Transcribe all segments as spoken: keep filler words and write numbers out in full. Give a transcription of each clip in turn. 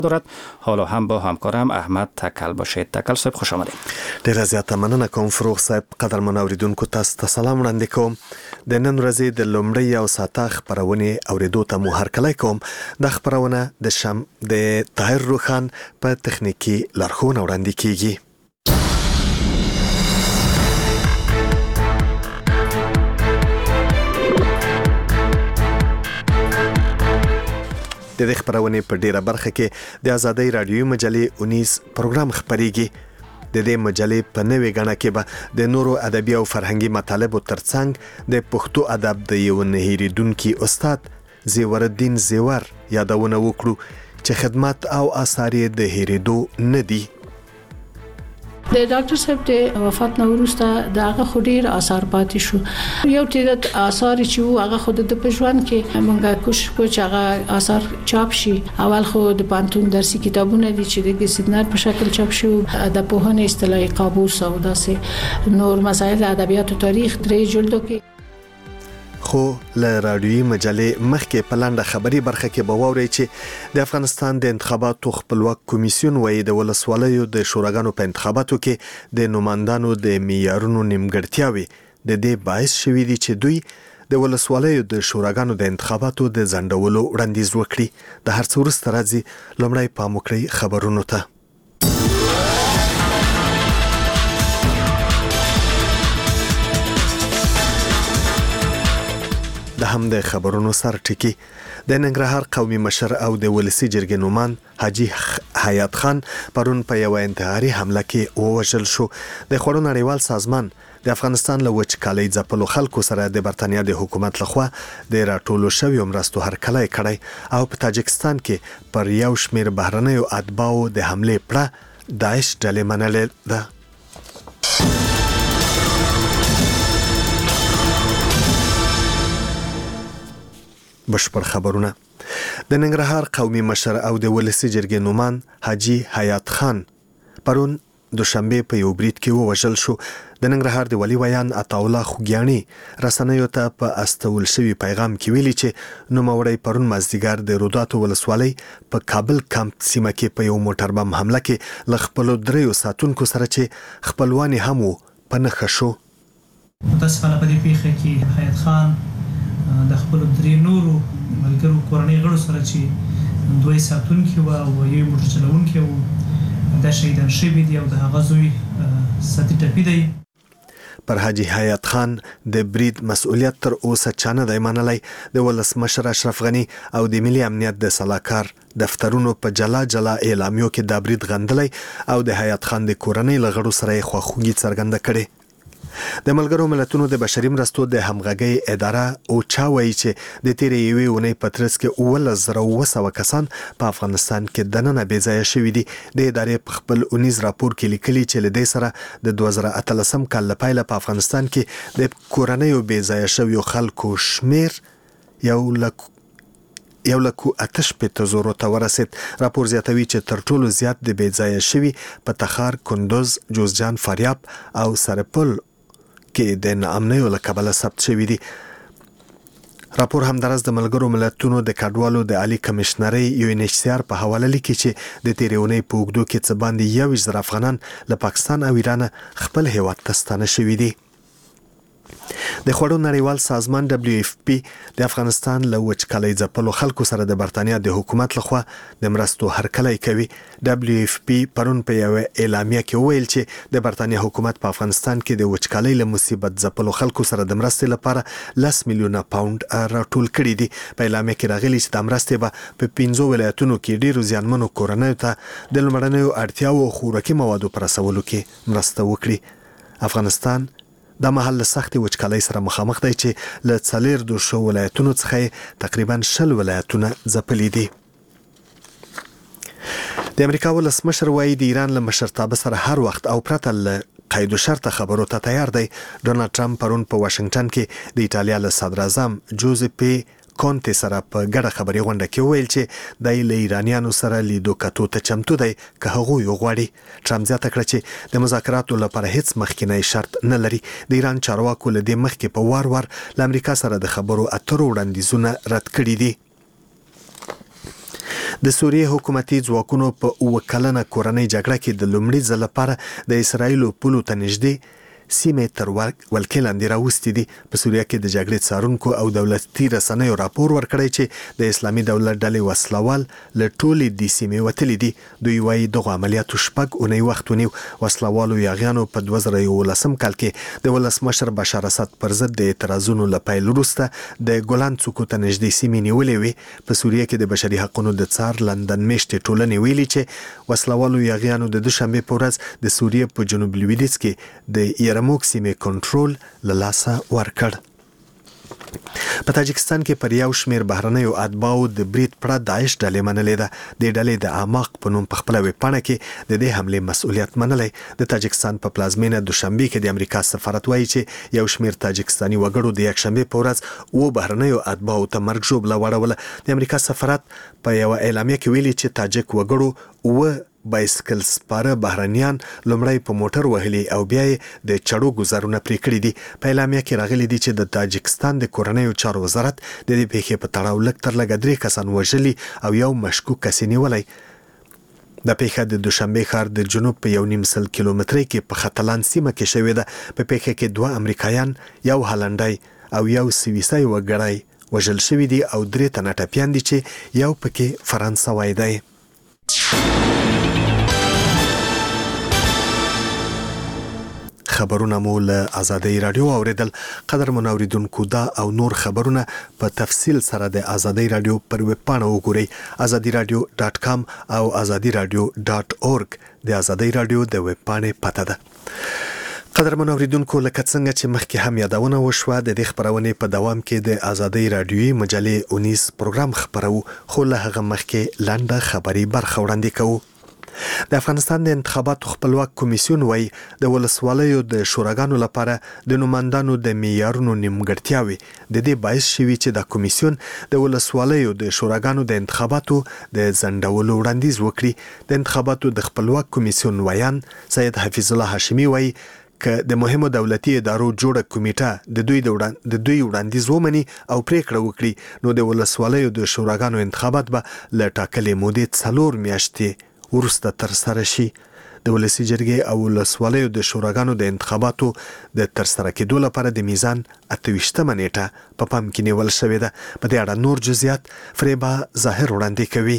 دارد. حالا هم با همکارم احمد تکل باشید. تکل صاحب خوش آمدید. ډیره زیاته مننه کوم فروغ صاحب. قدرمن اوریدونکو تاسو ته سلام وړاندې کوم. د نن ورځې د لومړۍ او ساته خبرونه اوریدو ته مو هرکلی کوم. د خبرونه د شم د طاهر روخان په تخنیکی لارښوونه وړاندې کیږي. د دې خبرونه په ډیره برخه کې د آزادۍ رادیوي مجلې اونیس پروګرام خبريږي. د دې مجلې په نوې غاڼه کې به د نورو ادبي او فرهنګي مطالبو ترڅنګ د پښتو ادب د یو نه هېریدونکي استاد زیور الدین زیور یادونه وکړو چې خدمت او آثار یې د هېریدو نه دي. د ډاکټر صاحب د وفات نه وروسته دغه خډیر آثار پاتې شو. یو تیرت آثار چې هغه خود د پښوان کې موږ کوشش کوو چې هغه آثار چاپ شي. اول خو د پانتون درسي کتابونه دي چې د سیدنار په شکل چاپ شو. د پوهنې اصطلاحي قابوس او داسې نور مسائل ادبیات او تاریخ درې جلدو کې. خو له رادیوي مجلې مخکې په لاندې خبري برخه کې به واورئ چې د افغانستان د انتخاباتو خپلواک کمیسیون وایي د ولسوالیو د شوراګانو په انتخاباتو کې د نوماندانو د معیارونو نیمګړتیاوې د دې باعث شوي دي چې دوی د ولسوالیو د شوراګانو د انتخاباتو د ځنډولو وړاندیز وکړي. د هر څه وروسته راځي لومړی پام وکړئ خبرونو ته. د هم د خبرونو سر ټکی د ننګرهار قومي مشر او د ولسی جرګې نومان حاجی حیات خان پرون په یو انتحاري حمله کې ووژل شو. د خوړو نړیوال سازمان د افغانستان له وچکالۍ ځپلو خلکو سره د برتانیا د حکومت لخوا د راټولو شویو مرستو هرکلی کړی او په تاجکستان کې پر یو شمیر بهرنیو اتباعو د حملې پړه داعش ډلې منلې ده. بشپړ خبرونه. د ننګرهار قومي مشر او د ولسی جرګې نومان حاجی حیات خان پرون دوشنبه په یو برید کې ووژل شو. د ننګرهار د ولی ویان عطاالله خوګیانی رسنیو ته په استول شوی پیغام کې ویلي چې نوموړی پرون مازدیګر د روداتو ولسوالۍ په کابل کمپ سیمه کې په یو موټر بم حمله کې ل خپل دریو ساتونکو سره چې خپلوان هم په نښه شو. متاسفانه په دې پیښه کې حیات خان د خپل درې نورو ملګرو کورنۍ غړو سره چې دوی ساتونکي و او یو موټر چلونکي و د شهیدان شوي دي او د هغه زوی ساتي ټپي دی. پر حاجی حیات خان د برید مسؤلیت تر اوسه چا نه دی منلی. د ولسمشر اشرف غنی او د ملي امنیت د سلاکار دفترونو په جلا جلا اعلامیو کې دا برید غندلی او د حیات خان د کورنۍ له غړو سره یې خواخوږي څرګنده کړې. د ملګرو ملتونو د بشري مرستو د همغږۍ اداره او چا وایي چې د تیرې یوې اونۍ په ترڅ کې اوولس زره اوه سوه کسان په افغانستان کې دننه بې ځایه شوي دي. د ادارې په خپل اونیز راپور کې لیکلي چې له دې سره د دوه زره اتلسم کال له پیله په افغانستان کې د کورنیو بې ځایه شویو خلکو شمیر یو لک یو لکو اتش پته زورو ته ورسید. راپور زیاتوي چې تر ټولو زیات د بې ځایه شوي په تخار، کندوز، جوزجان، فاریاب او سرپل کې د ناامنیو له کبله ثبت شوي دي. راپور همدارس د ملګرو ملتونو د کډوالو د عالی کمشنرۍ یو ان ایچ سی آر په حواله لیکي چې د تیرې اونۍ په اوږدو کې څه باندې یوویشت زره افغانان له پاکستان او ایران خپل هیواد ته ستانه شوي دي. د خوړو نړیوال سازمان دبلیو اف پی د افغانستان له وچکالۍ ځپلو خلکو سره د برتانیا د حکومت لخوا د مرستو هرکلی کوي. دبلیو اف پی پرون په یو اعلامیه کې وویل چې د برتانیا حکومت په افغانستان کې د وچکالۍ له مصیبت ځپلو خلکو سره د مرستې لپاره لس میلیونه پاوند راټول کړي دي. په اعلامیه کې راغلي چې د مرستې به په پنځو ولایتونو کې ډیرو زیانمنو کورنیو ته د لومړنیو اړتیاوو او خوراکي موادو په رسولو کې مرسته وکړي. افغانستان د مهال له سختې وچکالۍ سره مخامخ دی چې له څلور دوشو ولایتونو څخه تقریبا شل ولایتونه ځپلي دي. د امریکا ولسمشر وایي د ایران له مشرتابه سره هر وخت او پرته له قید و شرط خبرو ته تیار دی. ډونالد ټرمپ پرون په واشنگټن کې د ایټالیا له صدر اعظم جوزپی کونټې سره په ګډه خبري غونډه کې ویل چې د ایرانیانو سره لیدو کتو ته چمتو دی که هغوی وغواړي. ټرمپ زیاته کړه چې د مذاکراتو لپاره هیڅ مخکینی شرط نه لري. د ایران چارواکو له دې مخکې په وار وار له امریکا سره د خبرو اترو وړاندیزونه رد کړي دي. د سوریې حکومتي ځواکونو په اوه کلنه کورنۍ جګړه کې د لومړي ځل لپاره د اسرایلو پولو ته نږدې سیمې تر ولکې لاندې راوستې دي. په سوریه کې د جګړې څارونکو او دولتي رسنیو راپور ورکړی چې د اسلامي دولت ډلې وسلوال له ټولې دې سیمې وتلي دي. دوی وایي دغه عملیاتو شپږ اونۍ وخت ونیو. وسلوالو یاغیانو په دوه زره یولسم کال کې د ولسمشر بشار اسد پر ضد د اعتراضونو له پیل وروسته د ګولان څوکو ته نږدې سیمې نیولې وې. په سوریه کې د بشري حقوقو د څار لندن میشتې ټولنې ویلي چې وسلوالو یاغیانو د دوشنبه په ورځ د سوریې په جنوب لویدیځ کې د موږ سیمې کنټرول له لاسه ورکړ. په تاجکستان کې پر یو شمېر بهرنیو اتباعو د برید پړه داعش ډلې منلې ده. د ډلې د اعماق په نوم په خپله ویبپاڼه کې د دې حملې مسؤلیت منلی. د تاجکستان په پلازمینه دوشنبه کې د امریکا سفارت وایي چې یو شمېر تاجکستاني وګړو د یکشنبې په ورځ اوه بهرنیو اتباعو ته مرګ ژوبله واړوله. د امریکا سفارت په یوه اعلامیه کې ویلي چې تاجک وګړو اوه بایسکل سپاره بهرنیان لومړی په موټر وهلي او بیا یې د چړو ګزارونه پرې کړي دي. په اعلامیه کې راغلي دي چې د تاجکستان د کورنیو چارو وزارت د دې پیښې په تړاو لږ تر لږه درې کسان وژلي او یو مشکوک کس نیولی. د پیښه د دوشنبه ښار د جنوب په یو نیم سل کیلومترۍ کې په ختلان سیمه کې شوې ده. په پیښه کې دوه امریکایان، یو هالنډی او یو سویسي وګړی وژل شوي دي او درې تنه ټپیان دي چې یو پکې فرانسوی دی. خبرونه مو له آزادۍ رادیو اوریدل. قدر منوریدونکو دا او نور خبرونه په تفصیل سره د آزادۍ رادیو پر ویب پاڼه وګورئ. آزادي رادیو ډاټ کام او آزادي رادیو ډاټ اورګ د آزادۍ رادیو د ویب پاڼې پته ده. قدر منوریدونکو لکه څنګه چې مخکې هم یادونه وشوه، د دې خبرونې په دوام کې د آزادۍ رادیوي مجلې اونیس پروګرام خبرو، خو له هغه مخکې لنډه خبري برخه وړاندې کوو. د افغانستان د انتخاباتو خپلواک کمیسیون وایي د ولسوالیو د شوراګانو لپاره د نوماندانو د معیارونو نیمګړتیاوې د دې باعث شوي چې د کمیسیون د ولسوالیو د شوراګانو د انتخاباتو د ځنډولو وړاندیز وکړي. د انتخاباتو د خپلواک کمیسیون ویان سید حفیظ الله هاشمي وایي که د مهمو دولتي ادارو جوړه کمیټه د دوی د دوی وړاندیز ومني او پریکړه وکړي نو د ولسوالیو د شوراګانو انتخابات به له ټاکلې مودې څلور میاشتې وروسته تر سره شي. د ولسي جرګې او ولسوالیو د شوراګانو د انتخاباتو د ترسره کېدو لپاره د میزان اته ویشتمه نیټه په پام کې نیول شوې ده. په دې اړه نور جزئیات فریبا ظاهر وړاندې کوي.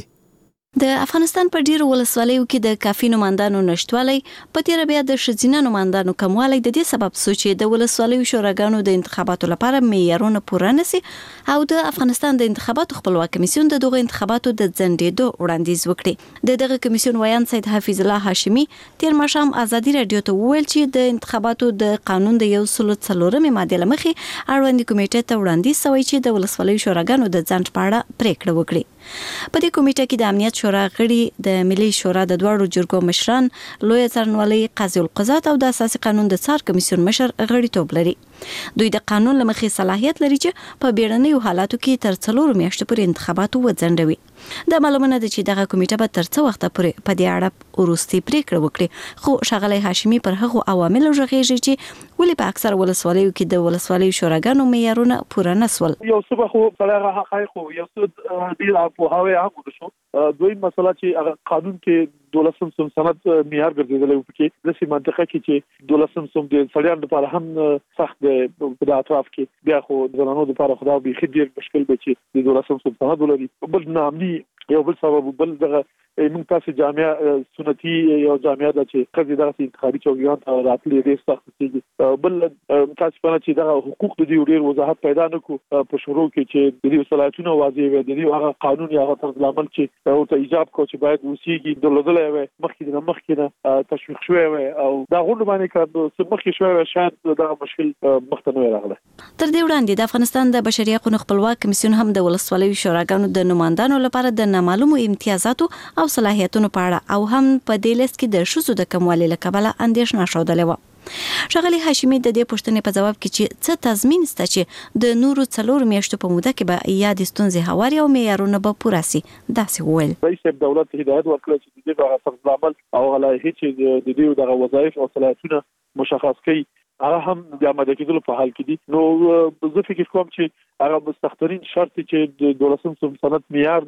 د افغانستان په ډیرو ولسوالیو کې د کافي نوماندانو نشټوالی، په تیر بیا د ښځینه نوماندانو کموالی د دې سبب شو چې د ولسوالیو شوراګانو د انتخاباتو لپاره معیارونه پوره نشي او د افغانستان د انتخاباتو خپلواک کمیسیون د دغه انتخاباتو د ځنډېدو وړاندیز وکړي. د دغه کمیسیون ویان سید حفیظ الله هاشمي تیر ماښام آزادي رادیو ته وویل چې د انتخاباتو د قانون د یو سل څلورمې ماده له مخې اړوندې کمیټې ته وړاندیز شوی چې د ولسوالیو شوراګانو د ځنډ په اړه پریکړه وکړي. په دې کمیټه کې د امنیت شورا غړي، د ملي شورا د دواړو جرګو مشران، لوی څارنوالي قاضي القضات او د اساسي قانون د څار کمیسیون مشر غړیتوب لري. دوی د قانون له مخې صلاحیت لري چې په بیړنیو حالاتو کې تر څلور میاشتو پورې انتخابات وځنډوي. دا معلومه ده چې دغه کمیټه به تر څو وخت پورې په دې اړه وروستي پریکړه وکړي. خو ښاغلی هاشمي پر هغو عواملو غږیږي چې ولې په اکثر ولسوالیو کې د ولسوالیو شوراګانو معیارونه پوره نسول. یو څه خو هغه حقایق خو یو څه ډیر په هواوی هغه شو. دوی مسله چې هغه قانون کې دولسم سم سند معیار ګرځیدلی و کې د سیمه منطقه کې چې دولسم سم د سړیانو لپاره هم سخت د اطراف کې بیا خو د زنانو لپاره خدا به خې ډیر مشکل به چې د دولسم سم سند ولري. بل نامني یو بل سبب بل دغه موږ تاسو جامعه سنتي یو جامعه ده چې قضیه دغه انتخابي چوکیان ته راتلې ډېر سخت کیږي. بل تاسو په چې دغه حقوق د دې ډېر وضاحت پیدا نکو په شروع کې چې د دې صلاحیتونو واضح وي، د دې هغه قانون یا هغه طرز عمل چې او ته ایجاب کو چې باید وسیږي دلته وي مخکې د مخکې تشویق شوی وي او دا غوډه باندې کار مخکې شوی وي شاید دغه مشکل مخته نه راغله. تر دې وړاندې د افغانستان د بشري حقوقو خپلواک کمیسیون هم د ولسوالیو شوراګانو د نوماندانو لپاره د نامعلومو امتیازاتو او صلاحیتونو په اړه او هم په دې لیست کې د ښځو د کموالي له کبله اندېښنه ښودلې وه. ښاغلی هاشمي د دې پوښتنې په ځواب کې چې څه تضمین شته چې د نورو څلور میاشتو په موده کې به یادې ستونزې هواري او معیارونه به پوره شي، داسې وویل. رئیس دولت هدایت ورکړی چې د دې په طرز عمل او غلایحې چې د دې دغه وظایف او صلاحیتونه مشخص کړي هغه هم د آماده کېدلو په حال کې دي. نو زه فکر کوم چې هغه مستحضرین شرط چې د دولسم سم سند معیار دی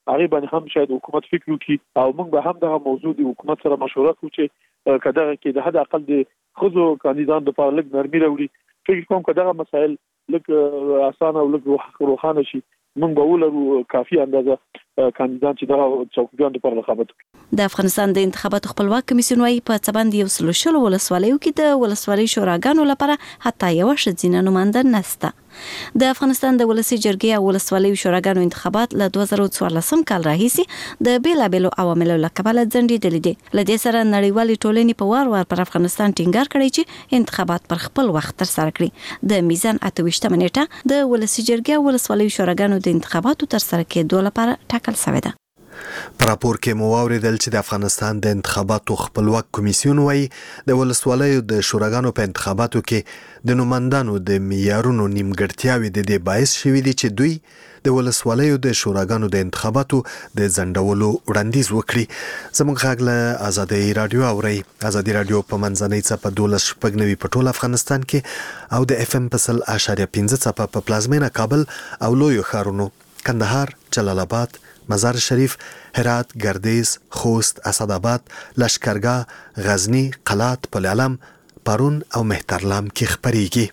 هغه باندې هم شاید حکومت فکر وکړي او موږ به هم دغه موضوع د حکومت سره مشوره کوو چې کله کې د حد اقل د خزو کاندیدان د پاره لګ نرمي راوړي فکر کوم کله مسائل لګ اسانه او لګ روخانه شي موږ به ولرو کافي اندازه کاندیدان چې دا څوکیدان د پاره رقابت کوي. د افغانستان د انتخاباتو خپلواک کمیسیون وايي په څبند یو سل شل ولسوالیو کې د ولسوالۍ شوراګانو لپاره حتی یو ښځینه نماینده نشته. د افغانستان د ولسی جرګې او ولسوالیو شوراګانو انتخابات له دوه زره څوارلسم کال راهیسي د بیلابېلو عواملو له کبله ځنډېدلي دي. له دې سره نړیوالې ټولنې په وار وار پر افغانستان ټینګار کړی چې انتخابات پر خپل وخت ترسره کړي. د میزان اته ویشتمه نیټه د ولسی جرګې او ولسوالیو شوراګانو د انتخاباتو ترسره کېدو لپاره ټاکل شوې ده. په راپور کې مو واوریدل چې د افغانستان د انتخاباتو خپلواک کمیسیون وايي د ولسوالیو د شوراګانو په انتخاباتو کې د نوماندانو د معیارونو نیمګړتیاوې د دې باعث شوې دي چې دوی د ولسوالیو د شوراګانو د انتخاباتو د ځنډولو وړاندیز وکړي. زموږ غږ له ازادي رادیو اوري. ازادي رادیو په منځنۍ څپه دولس شپږ نوي په ټول افغانستان کې او د اف ام په سل اشاریه پنځه څپه په پلازمینه کابل او لویو ښارونو کندهار، جلال آباد، مزار شریف، هرات، گردیز، خوست، اسداباد، لشکرګاه، غزنی، قلات، پل علم، پرون او مهترلام کې خبريږي.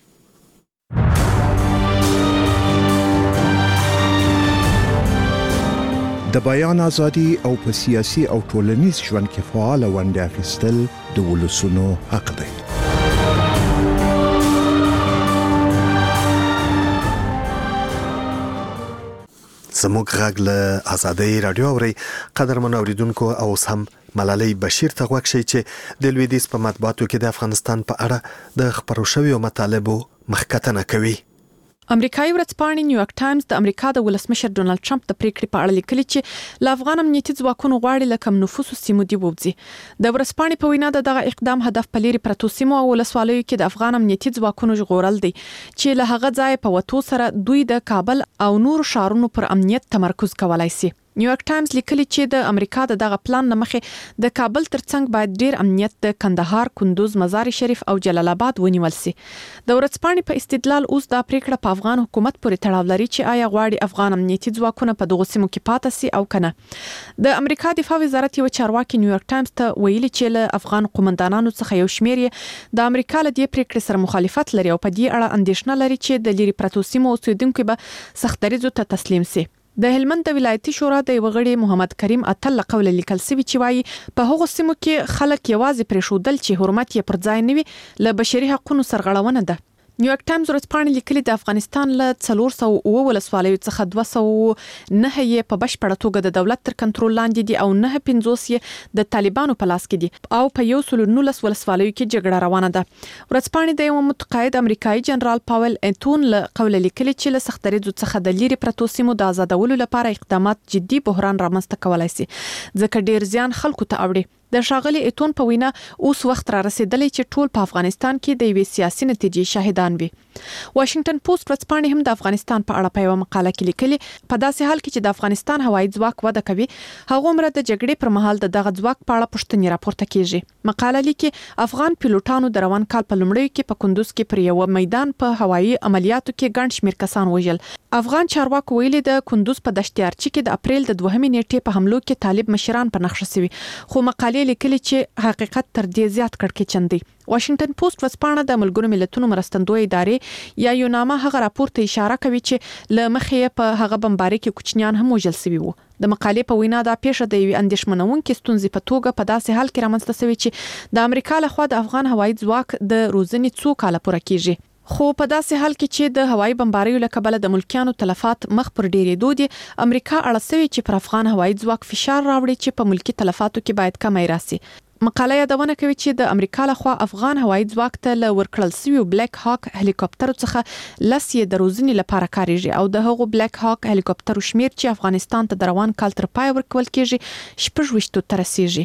د بیان ازادي او په سیاسي او ټولنیز ژوند کې فعال ونډه اخیستل د ولسونو حق دی. زموږ غږ له ازادي رادیو اوري. قدرمن اوریدونکو او سم ملالۍ بشیر ته غوښ شي چې د لویدیز په مطبوعاتو کې د افغانستان په اړه د خبرو شویو مطالبو مخکتنه کوي. امریکایي ورځپاڼې نیویارک ټایمز د امریکا د ولسمشر ډونالد ټرمپ د پریکړې په اړه لیکلي چې له افغان امنیتي ځواکونو غواړي له کم نفوسو سیمو دی ووځي. د ورځپاڼې په وینا دغه اقدام هدف په لري پرتو سیمو او ولسوالیو کې د افغان امنیتي ځواکونو ژغورل دي چې له هغه ځای په وټو سره دوی د کابل او نور شهرونو پر امنیت تمرکز کولای شي. نیویارک ټایمز لیکلي چې د امریکا د دغه پلان نه مخې د کابل ترڅنګ باید ډیر امنیت د کندهار، کندوز، مزار شریف او جلال آباد ونیول شي. د ورځپاڼې په استدلال اوس دا پریکړه په افغان حکومت پورې تړاو لري چې آیا غواړي افغان امنیتي ځواکونه په دغه سیمو کې پاتې شي او کنه. د امریکا دفاع وزارت یو چارواکي نیویارک ټایمز ته ویلي چې له افغان قومندانانو څخه یو شمېر د امریکا له دې پریکړې سره مخالفت لري او په دې اړه اندېښنه لري چې د لری پرتو سیمو اوسیدونکو به سختریزو ته تسلیم شي. د هلمند د ولایتي شورا د وغړي محمد کریم اتل قول لیکل سوي چې وايي په هغو سیمو کې خلک یوازې پرېښودل چې حرمت یې پر ځای نه وي له بشري حقوقو سرغړونه ده. نیویارک ټایمز ورځپاڼې لیکلي د افغانستان له څلور سوه اووه ولسوالیو څخه دوه سوه نهه یې په بشپړه توګه د دولت تر کنټرول لاندې دي او نهه پنځوس یې د طالبانو په لاس کې دي او په یو سل نولس ولسوالیو کې جګړه روانه ده. ورځپاڼې د یو متقاعد امریکایي جنرال پاول انتون له قول لیکلي چې له سختریزو څخه د لری پرتو سیمو د آزادولو لپاره اقدامات جدي بحران رامنځته کولای شي ځکه ډیر زیان خلکو ته اوړي. د شاغلي ایتون په وینا اوس وخت را رسیدلی چې ټول په افغانستان کې د یوې سیاسي نتیجې شاهدان وي. واشنگټن پوسټ ورځپاڼې هم د افغانستان په اړه په یو مقاله کې لیکلي په داسې حال کې چې د افغانستان هوایي ځواک وده کوي هغه مر د جګړې پر مهال د دغه ځواک په اړه پوښتنې راپورته کیږي. مقاله لیکي افغان پیلوټانو د روان کال په لومړیو کې په کندوز کې پر یو میدان په هوایي عملیاتو کې ګڼ شمېر کسان وژل. افغان چارواکو ویلي د کندوز په دشتیارچي کې د اپریل د دوهمې نیټې په حملو کې طالب مشران په نقشه سوي خو مقالې لیکلي چې حقیقت تر دې زیات کړکېچن دی. واشنگټن پوسټ ورځپاڼه د ملګرو ملتونو مرستندوی ادارې یا یوناما هغه راپور ته اشاره کوي چې له مخې په هغه بمباري کې کوچنیان هم وژل شوي وو. د مقالې په وینا دا پیښه د یوې اندېښمنونکې ستونزې په توګه په داسې حال کې رامنځته شوې چې د امریکا لخوا د افغان هوایي ځواک د روزنې څو کاله پوره کیږي. خو په داسې حال کې چې د هوایي بمباریو له کبله د ملکیانو تلفات مخ پر ډیرېدو دي امریکا اړه سوي چې پر افغان هوایي ځواک فشار راوړي چې په ملکی تلفاتو کې باید کمی راسي. مقاله یادونه کوي چې د امریکا لخوا افغان هوایي ځواک ته له ورکړل شوی بلیک هاک هلیکوپټر څخه لس یې د روزنې لپاره کاریږي او د هغو بلیک هاک هلیکوپټر شمیر چې افغانستان ته د روان کال تر پای ورکول کیږي شپږ ویشتو ته رسیږي.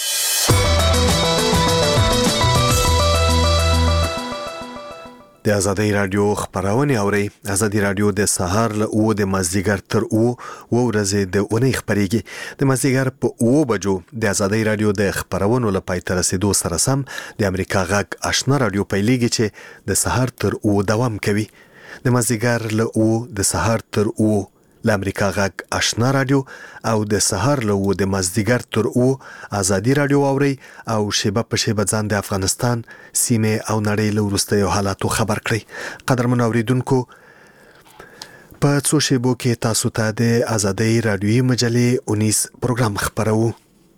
د ازادي رادیو خبرونه اوري. ازادي رادیو د سهار له او د مازدیګر تر او و ورځې د اونۍ خبريږي. د مازدیګر په او بجو د ازادي رادیو د خبرونو لپاره تر رسیدو سره سم د امریکا غږ آشنا رادیو پیلېږي چې د سهار تر او دوام کوي. د مازدیګر له او د سهار تر او ل امریکا غږ آشنا رادیو او د سهار له و د مازدیګر تر او ازادي رادیو اوري او شیبه په شیبه ځان د افغانستان سیمه او نړۍ له وروستیو حالاتو خبر کړئ. قدرمن اوریدونکو په څو شیبو کې تاسو ته د ازادي رادیوي مجلې اونیس پروګرام خبرو.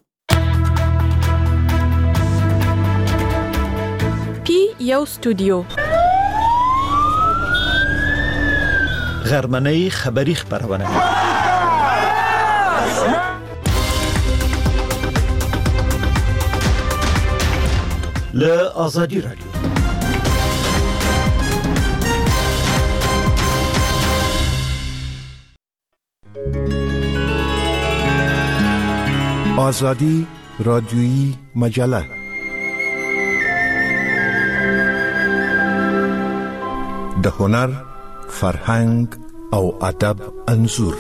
پی یو استودیو غرمنۍ خبری خبرونه له ازادي رادیو. آزادی رادیویی مجله د هنر، فرهنګ او ادب انځور.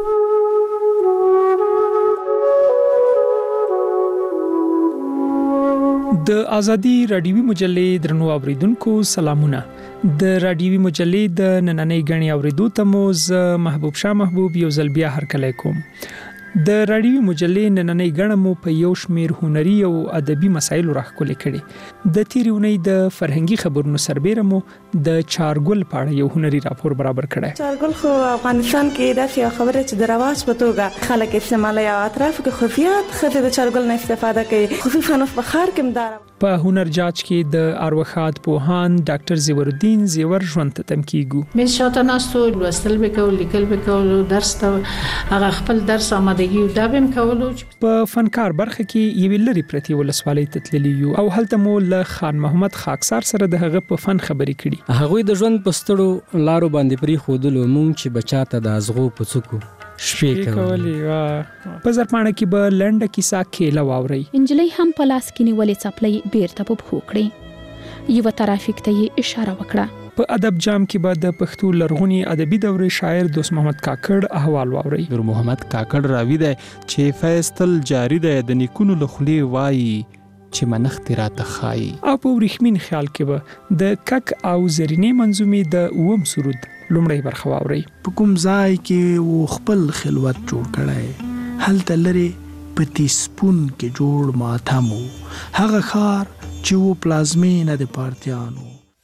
د ازادي رادیوي مجلې درنو اوریدونکو سلامونه. د رادیوي مجلې د نننۍ غني اوریدو ته مو ز محبوب شاه محبوب یو ځل بیا هرکلی کوم. د رادیوي مجلې نننۍ غنه مو په یو شمیر هنري او ادبي مسایلو راخولې کړي. د تیریونۍ د فرهنګي خبرونو سربېره مو د چارګل په اړه یو هنري راپور برابر کړی. چارګل خو افغانستان کې داسې خبره چې د رواج په توګه خلک استعمالوي او اطراف کې خفیات خزه د چارګل نه استفاده کوي. خصوصا په بخار کې مدار په هنر جاج کې د اروخات پوهان ډاکټر زیور الدین زیور ژوند ته تم کیږو. مې شاته ناستو لوستل وکول لیکل وکول درس ته هغه خپل درس آمادګي دا بهم کولو. په فنکار برخه کې یو لری پرتی ولسوالۍ تتللی یو او هلته مو له خان محمد خاکسار سره د هغه په فن خبرې کړي. هغه د ژوند پستړو لارو باندې پری خودلو مونږ چې بچاته د ازغو په څوکو شپې کولې. وا په زرپانه کې به لنډه کیسه کېله واوري. انجلۍ هم په لاس کې نیولې څپلۍ بیرته په پښو کړې. یو ترافیک ته یې اشاره وکړه. په ادب جام کې به د پښتو لرغونی ادبي دورې شاعر دوست محمد کاکړ احوال واوري. نور محمد کاکړ راوي دی چې فیصل جاری دی د نیکونو لخلي وایي چې منخت راته خای. او په ورخمین خیال کې به د کک او زرینې منظومې د اوم سرود لومړی برخه واوري. په کوم ځای کې و خپل خلوت جوړ کړای هلته لري په تیسپون کې جوړ ماتمو هغه خار چې و پلازمینه د پارتیانو.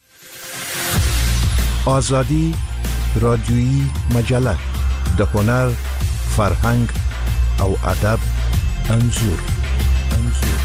آزادی رادیویی مجله د هنر، فرهنګ او ادب انځور. انځور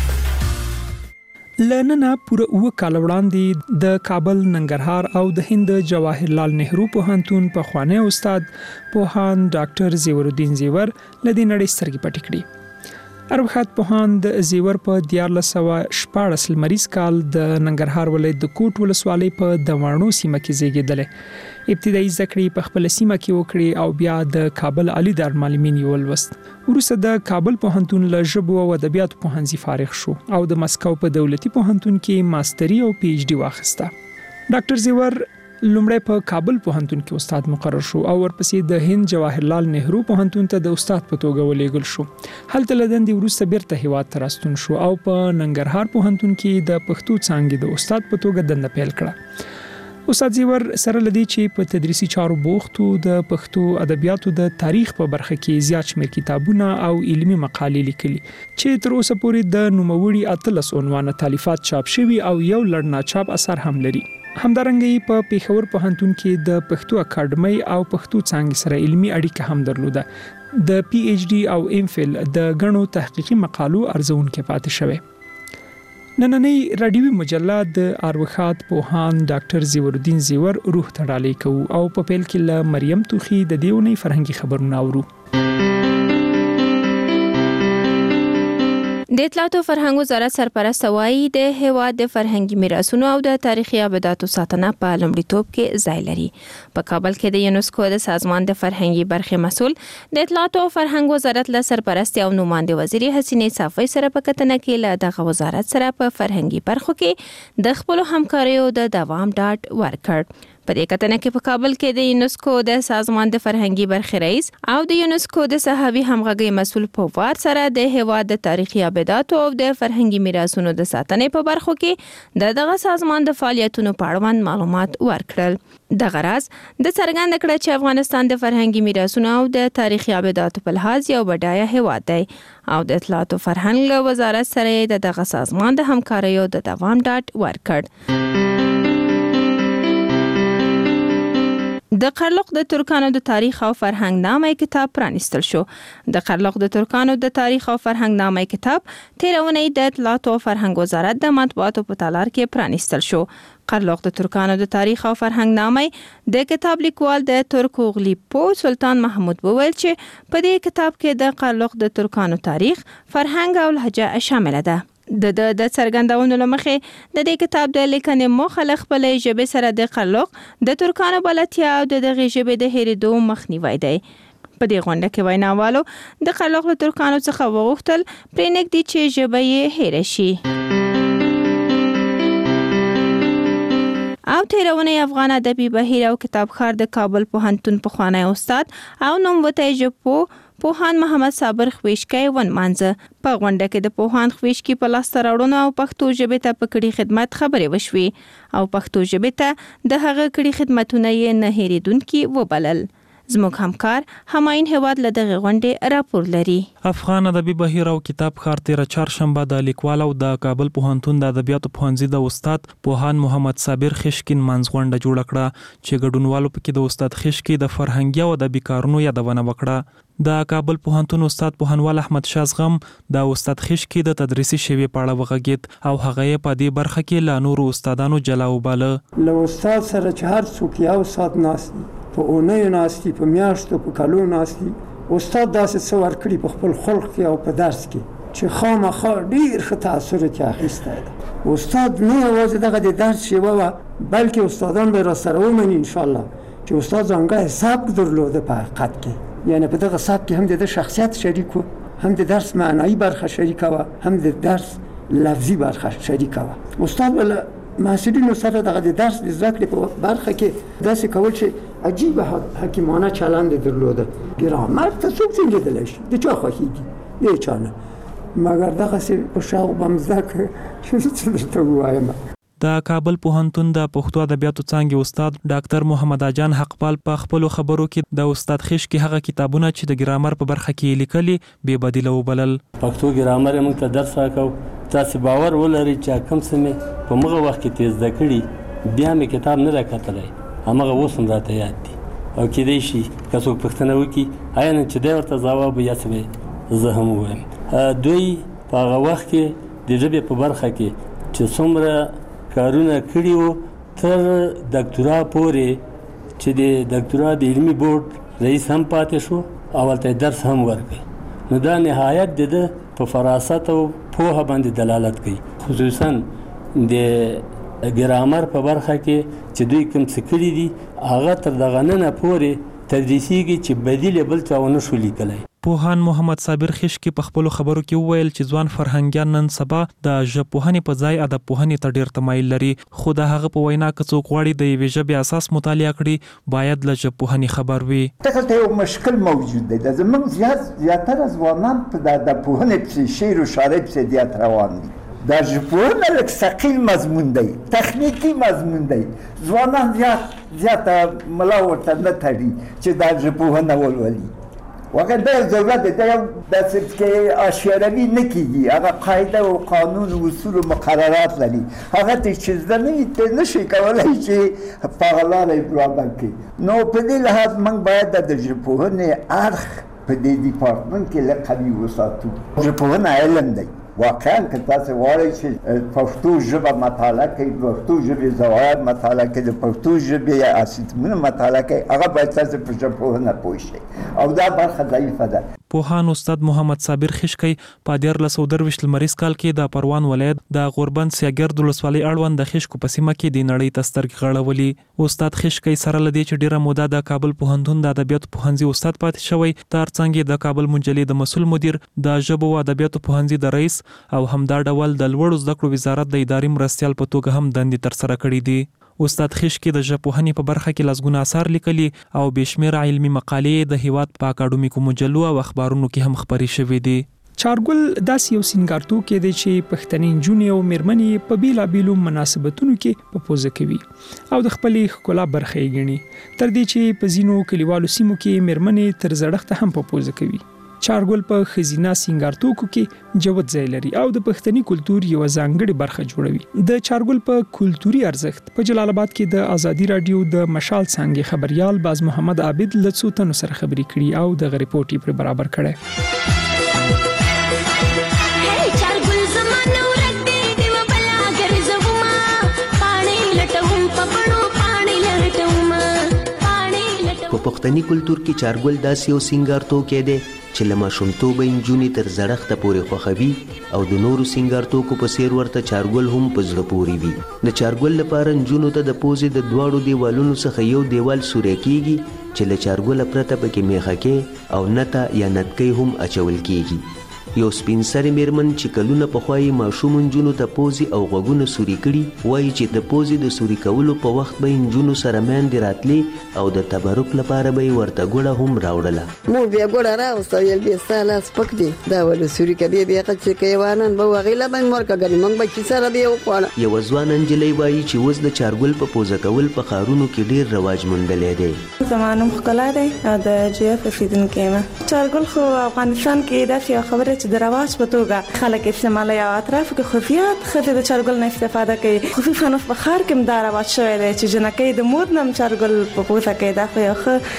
لننه پوره اوه کال وړاندې د کابل، ننګرهار او د هند جواهر لال نهرو پوهنتون په خوانی استاد پوهان ډاکټر زیور الدین زیور لدی نړۍ سترګې پټې کړې. اروخات پوهان د زیور په دیارلس سوه شپاړس لمریز کال د ننګرهار ولایت د کوټ ولسوالۍ په دواڼو سیمه کې زیږیدل. ابتدایي زده کړې په خپل سیمه کې وکړې او بیا د کابل علی دارالمعلمین یې ولوست. وروسته د کابل پوهنتون له ژبو او ادبیاتو پوهنځي فارغ شو او د مسکو په دولتي پوهنتون کې ماستري او پی ایچ ډي واخیسته. ډاکټر زیور لومړی په کابل پوهنتون کې استاد مقرر شو او ورپسې د هند جواهر لال نهرو پوهنتون ته د استاد په توګه ولېږل شو. هلته له دندې وروسته بیرته هیواد ته راستون شو او په ننګرهار پوهنتون کې د پښتو څانګې د استاد په توګه دنده پیل کړه. استاد زیور سره لدی چې په تدریسي چارو بوختو د پښتو ادبیاتو د تاریخ په برخه کې زیات شمېر کتابونه او علمي مقالې لیکلي چې تر اوسه پورې د نوموړي اتلس عنوانه تالیفات چاپ شوي او یو لړ ناچاپ اثر هم لري. همدارنګه په پیښور پوهنتون کې د پښتو اکاډمۍ او پښتو څانګې سره علمي اړیکه هم درلوده. د پی ایچ ډي او ایم فل د غنو تحقیقي مقالو ارزونکو پاتې شوه. نننۍ رادیوي مجله د اروخات پوهان ډاکټر زیور الدین زیور روح ته ډالۍ کوو او په پیل کې له مریم توخی د دیونی فرهنګي خبرونه اورو. د اطلاعات او فرهنګ وزارت سرپرست وایي د هیواد د فرهنګي میراثونو او د تاریخي ابداتو ساتنه په لومړیتوب کې ځای لري. په کابل کې د یونسکو د سازمان د فرهنګي برخې مسول د اطلاعات او فرهنګ وزارت له سرپرست او نوماندې وزیر حسینې صافی سره په کتنه کې له دغه وزارت سره په فرهنګي برخو کې د خپل همکاریو د دوام ډاډ ورکړ. په دې کتنه کې په کابل کې د یونسکو د سازمان د فرهنګي برخې رئیس او د یونسکو د صحابي همغږي مسول په وار سره د هیواد د تاریخي ابداتو او د فرهنګي میراثونو د ساتنې په برخو کې د دغه سازمان د فعالیتونو په اړوند معلومات ورکړل. دغه راز د څرګند کړه چې افغانستان د فرهنګي میراثونو او د تاریخي ابداتو په لحاظ یو بډایه هیواد دی او د اطلاعات او فرهنګ وزارت سره د دغه سازمان د همکاریو د دوام ډاډ ورکړ. د قرلوق د ترکانو د تاریخ او فرهنګ نامه کتاب پرانیستل شو. د قرلوق د ترکانو د تاریخ او فرهنګ نامه کتاب تیرونی د اطلاعات او فرهنګ وزارت د مطبوعاتو په تالار کې پرانیستل شو. قرلوق د ترکانو د تاریخ او فرهنګ نامه د کتاب لیکوال د ترک اوغلی پو سلطان محمود وویل چې په دې کتاب کې د قرلوق د ترکانو تاریخ، فرهنګ او لهجه شامل ده. د د د څرګندونو لمخې د دې کتاب د لیکنې موخه خپل ژبه سره د قرلوق د ترکانو بلدتیا او د دغه ژبه د هېرېدو مخنیوي دی. په دې غونډه کې ویناوالو د قرلوق له ترکانو څخه وغوښتل پرېنږدي چې ژبه یې هېره شي. او تیرونی افغان ادبي بهیر او کتابخوان د کابل پوهنتون پخوانی استاد او نوموتی ژبپوه پوهاند محمد صابر خویشکی ونمانځه. په غونډه کې د پوهاند خویشکی په لاسته راوړنو او پښتو ژبې ته په کړي خدمت خبرې وشوې او پښتو ژبې ته د هغه کړي خدمتونه یې نه هېرېدونکي وبلل. زموږ همکار هماین هیواد له دغه غونډې راپور لري. افغان ادبي بهیر او کتابخوان تیر چهارشنبه د لیکوال او د کابل پوهنتون د ادبیاتو پوهنځي د استاد پوهاند محمد صابر خشکین منځ غونډه جوړه کړه چې ګډونوالو پکې د استاد خشکی د فرهنګي او ادبي کارونو یادونه وکړه. د کابل پوهنتون استاد پوهنوال احمد شاه زغم د استاد خشکی د تدریسي شیوې په اړه وغږید او هغه یې په دې برخه کې له نورو استادانو جلا وباله. له استاد سره چې هر څوک یو ساعت ناست په اونیو ناستي، په میاشتو، په کلو ناستي، استاد داسې څه ورکړي په خپل خلق کې او په درس کې چې خامخا ډېر ښه تاثر یې اخیستی دی. استاد نه یوازې دغه د درس شیوه وه بلکې استادان به راسره ومني انشاءالله چې استاد ځانګړی سبک درلوده په حقیقت کې، یعنی په دغه سبک کې هم د ده شخصیت شریک و، هم د درس معنایی برخه شریکه وه، هم د درس لفظي برخه شریکه وه. استاد به محصلینو سره دغه د درس د زده کړې په برخه کې داسې کول چې عجیبه حکیمانه چلند درلوده. ګرامر ته څوک څنګه لیدلی شي، د چا خوښېږي، د چا نه، مګر دغسې په شوق به م زده کړې چې څه درته ووایم. د کابل پوهنتون د پښتو ادبیاتو څانګې استاد ډاکټر محمد اجان حقپال په خپلو خبرو کې د استاد خشکی هغه کتابونه چې د ګرامر په برخه کې لیکلي بې بدیله وبلل. پښتو ګرامر یې موږ ته درس راکړ. تاسې باور ولرئ چې کوم څه مې په مغه وخت کې تیز زده کړي بیا مې کتاب نه راکتلی، همغه اوس هم راته یاد دي او کیدای شي که څوک پوښتنه وکړي آیا نن چې دی ورته ځواب یا څه به زه هم ووایم. دوی په هغه وخت کې د ژبې په برخه کې چې څومره کارونه کړي وو تر ډاکټرا پورې چې د ډاکټرا د علمي بورډ رئیس هم پاتې شو او هلته درس هم ورکړي. نو دا نهایت د ده په فراست او پوهه باندې دلالت کوي، خصوصا د ګرامر په برخه کې چې دوی کوم څه کړي دي هغه تر دغه ننه پورې تدریسیږي چې بدیل بل چا ونه شو لیکلی. پوهاند محمد صابر خشکی په خپلو خبرو کې وویل چې ځوان فرهنګیان نن سبا د ژبپوهنې په ځای ادب پوهنې ته ډېر تمایل لري، خو د هغه په وینا که څوک غواړي د یوې ژبې اساس مطالعه کړي باید له ژبپوهنې خبر وي. دلته یو مشکل موجود دی، د زموږ زیات زیاتره ځوانان په د ادبپوهنې پسې شعر و شاعرۍ پسې زیات روان دي. د ژبپوهنه لږ ثقیل مضمون دی، تخنیکي مضمون دی، ځوانان زیات زیاته ملا ورته نه تړي چې دا ژبپوهنه ولولي. واقعا دا ضرورت دی، دا یو داسې کې اشعروي نه کېږي، هغه قاعده و قانون و اصول و مقررات لري، هغه ته چې زده نه وي ته نشي کولی چې په هغه لاره یې برابر کړي. نو په دې لحاظ موږ باید د ژبپوهنې اړخ په دې ډیپارټمنټ کې لږ قوي وساتو. ژبپوهنه علم دی، واقعا که تاسو غواړئ چې پښتو ژبه مطالعه کړئ، پښتو ژبې ظواهر مطالعه کړئ، د پښتو ژبې اسیتمونه مطالعه کړئ، هغه باید تاسو په ژبپوهنه پوه شئ او دا برخه ضعیفه ده. پوهاند استاد محمد صابر خشکی په دیارلس سوه درویشت لمریز کال کې د پروان ولایت د غوربند سیاګرد ولسوالۍ اړوند د خشکو په سیمه کې د نړۍ ته سترګې غړولي. استاد خشکی سره له دې چې ډیره موده د کابل پوهنتون د ادبیاتو پوهنځي استاد پاتې شوی، ترڅنګ د کابل منجلې د مسؤل مدیر، د ژبو او ادبیاتو پوهنځي د رئیس او همدا ډول د لوړو زده کړو وزارت د اداري مرستیال په توګه هم دندې ترسره کړې دي. استاد خشکی د ژبپوهنې په برخه کې لسګونه اثار لیکلي او بشمیر علمي مقالې د هیواد په اکاډمیکو مجلو او اخبارونو کې هم خبري شوې دي. چارګل داسې یو سینګارتو کې دی چې پښتني جونې او میرمنې په بیلابیلو مناسبتونو کې په پوزه کوي او د خپلې ښکلا برخه یې ګڼي، تر دې چې په ځینو کلیوالو سیمو کې میرمنې تر زړښت هم په پوزه کوي. چارګل په خزینه سینګارتوکو کې جوت ځای لري او د پښتني کلتور یو ځانګړي برخه جوړوي. د چارګل په کلتوري ارزښت په جلال آباد کې د ازادي رادیو د مشال څنګه خبريال باز محمد عابد لڅو تنو سره خبري کړي او د غریپورټي پر برابر کړي. په پښتني کلتور کې چارګل داسې یو سینګارتو کې دی چې له ماشومتوبه نجونې تر زړښته پورې خوښوي او د نورو سینګارتوکو په څیر ورته چارګل هم په زړه پورې وي. د چارګل لپاره نجونو ته د پوزې د دواړو دیوالونو څخه یو دیوال سوری کیږي چې له چارګله پرته پکې میخکې او نته یا نتکۍ هم اچول کیږي. یو سپین سرې میرمن چې کلونه پخوای ماشوم نجونو ته پوزې او غوږونه سوري کړي وایي چې د پوزې د سوري کولو په وخت به نجونو سره میندې راتلې او د تبرک لپاره به ورته ګوړه هم راوړله. مور بیا ګوړه راوسته ویل دې ستا لاس پک دی دا ولې سوري کوي بیا چې کیوانان به وغیله به مور کګنې موږ به چې سره دی وخوړه. یو ځوان نجلۍ وایي چې اوس د چارګل په پوزه کول په ښارونو کې ډیر رواج موندلی دی. زما نوم ښکلا دی او د جی اف اوسیدونکې یم. چارګل خو افغانستان کې داسې خبره چې د رواج په توګه خلک استعمالوي او اطراف کې خفیات ښځې د چارګل نه استفاده کوي. خفي فنوف په ښار کې هم دا رواج شوی دی چې جنکۍ د مود نه چارګل په پوزه کوي. دا خو یو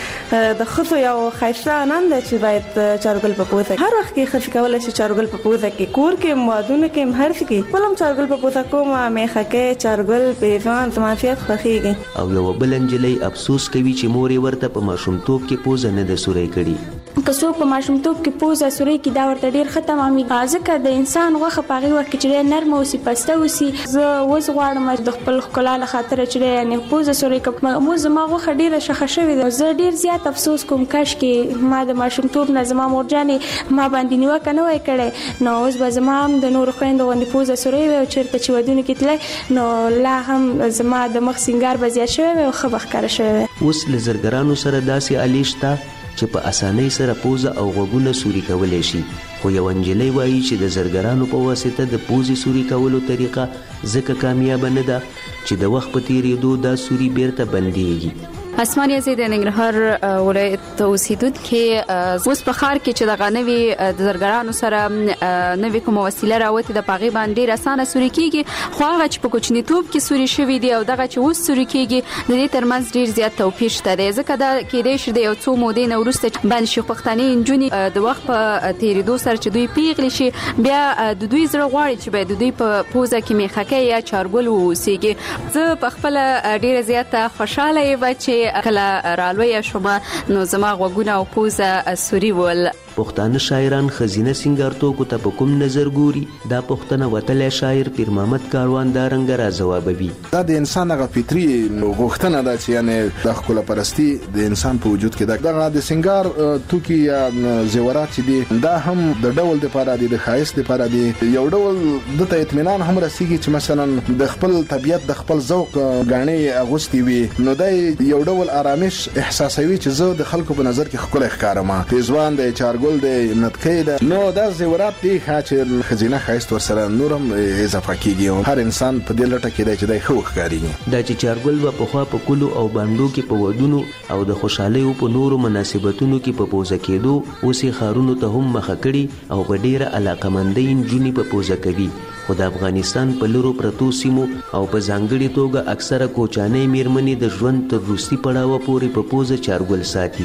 ښه د ښځو یو ښایسته عنان دی چې باید چارګل په پوزه هر وخت کې ښځې کولی شي چارګل په پوزه کې کور کې مادونه کې هر څه کې خپل هم چارګل په پوزه کوم میخکې چارګل پیزان زما زیات خوښیږي. او یو بل نجلۍ افسوس کوي چې مور یې ورته په ماشومتوب کې پوزه نه ده سوری کړې. که څوک په ماشومتوب کې پوزه سوري کې دا ورته ډیر ختم امي ځکه د انسان غوښه په هغه وخت کې چې نرم او سپسته وسی زه اوس غواړم د خپل ښکلا له خاطر چې یعنی پوزه سوري کوم مو زما غوښه ډیره شخه شوې ده. زه ډیر زیات افسوس کوم کاش کې ما د ماشومتوب نه زما مورجانې ما باندې نیوکه نه وای کړې نو اوس به زما هم د نور خويندو غوندې پوزه سوري وي او چیرته چې ودونه کې تلای نو لا هم زما د مخ سنگار به زیات شوی او خبر ښکار شوی. اوس لزرګرانو سره داسې الیشتا چې په اسانۍ سره پوزه او غوږونه سوري کولای شي. خو یو نجلۍ وایي چې د زرګرانو په واسطه د پوزې سوري کولو طریقه ځکه کامیاب نه ده چې د وخت په تیریدو دا سوري بیرته بندېږي. اسمانیه زید ننګرهار ولایت اوسیدونکي اوس په ښار کې چې د غنوي د زرګرانو سره نوې کوم وسیله راوته د پاغي باندې رسانه سوري کیږي خو هغه چې په کوچنیتوب کې سوري شوی دی او دغه چې اوس سوري کیږي د دې ترمنځ ډیر زیات توپیر شته دی ځکه دا کې د شر د یو څو مودې نه ورسته باندې شي پښتني انجونی د وخت په تیریدو سره چې دوی پیغلی شي بیا د دوی زړه غواړي چې به د دوی په پوزه کې میخکې یا چارګل وسیږي. زه په خپل ډیر زیات خوشاله یم چې کله رالوی شوم نو زما غوګونه او پوزه سوري ول. پښتانه شاعران خزینه سنگارتوکو ته په کوم نظر ګوري دا پښتنه وتلی شاعر پیر محمد کاروان دا رنګ را جوابوي. دا د انسان هغه فطري غوښتنه ده چې یعنی د ښکلا پرستی د انسان په وجود کې دغه د سنگار توکي یا زیورات چې دي دا هم د ډول لپاره دي د خایست لپاره دي یو ډول د اطمینان هم رسیږي چې مثلا د خپل طبيعت د خپل ذوق غاڼې اغوستي وي نو دا یو ډول آرامش احساسوي چې زه د خلکو په نظر کې ښکلا ښکارم. پیزوان د چارګل د نتکۍ ده نو دا زیورات دي چې خزینه خایست ورسره نورم اضافه کیږي. هر انسان په دې لټه کې دی چې دای خو ښکاري. دا چې چارګل و په خوا په کلو او باندو کې په ودونو او د خوشحالي او په نورو مناسبتونو کې په پوزه کېدو اوسې خارونو ته هم مخه کړي او په ډیره علاقمندۍ جونی په پوزه کوي. خو د افغانستان په لورو پرتو سیمو او په ځانګړي توګه اکثره کوچانۍ میرمنې د ژوند تر وروستي پړاوه پورې په پوزه چارګل ساتي.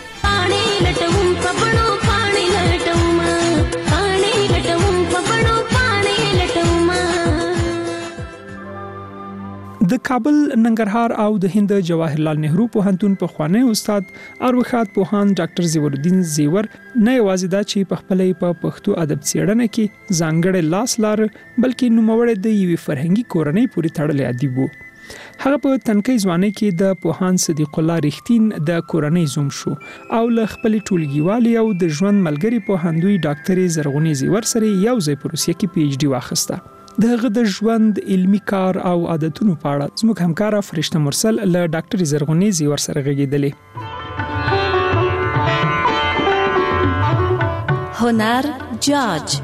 د کابل ننګرهار او د هند جواهرلال نهرو پوهنتون په خوانی استاد اروخات پوهان ډاکټر زیورالدین زیور نه یوازې دا چې په خپلې په پښتو ادب څېړنه کې ځانګړی لاس لار بلکې نوموړی د یوې فرهنګي کورنۍ پورې تړلی ادیب وو. هغه په تنکۍ ځوانۍ کې د پوهان صدیق الله رښتین د کورنۍ زوم شو او له خپل ټولګیوالي او د ژوند ملګری پوهاندوی ډاکټر زرغونی زیور سره یو ځای په روسیه کې پی ایچ ډي واخیسته. دغه د ژوند علمی کار او عادتونو په اړه زموږ همکار فرشته مرسل له ډاکټر زرغونی زیور سره غږیدلې. هنر جاج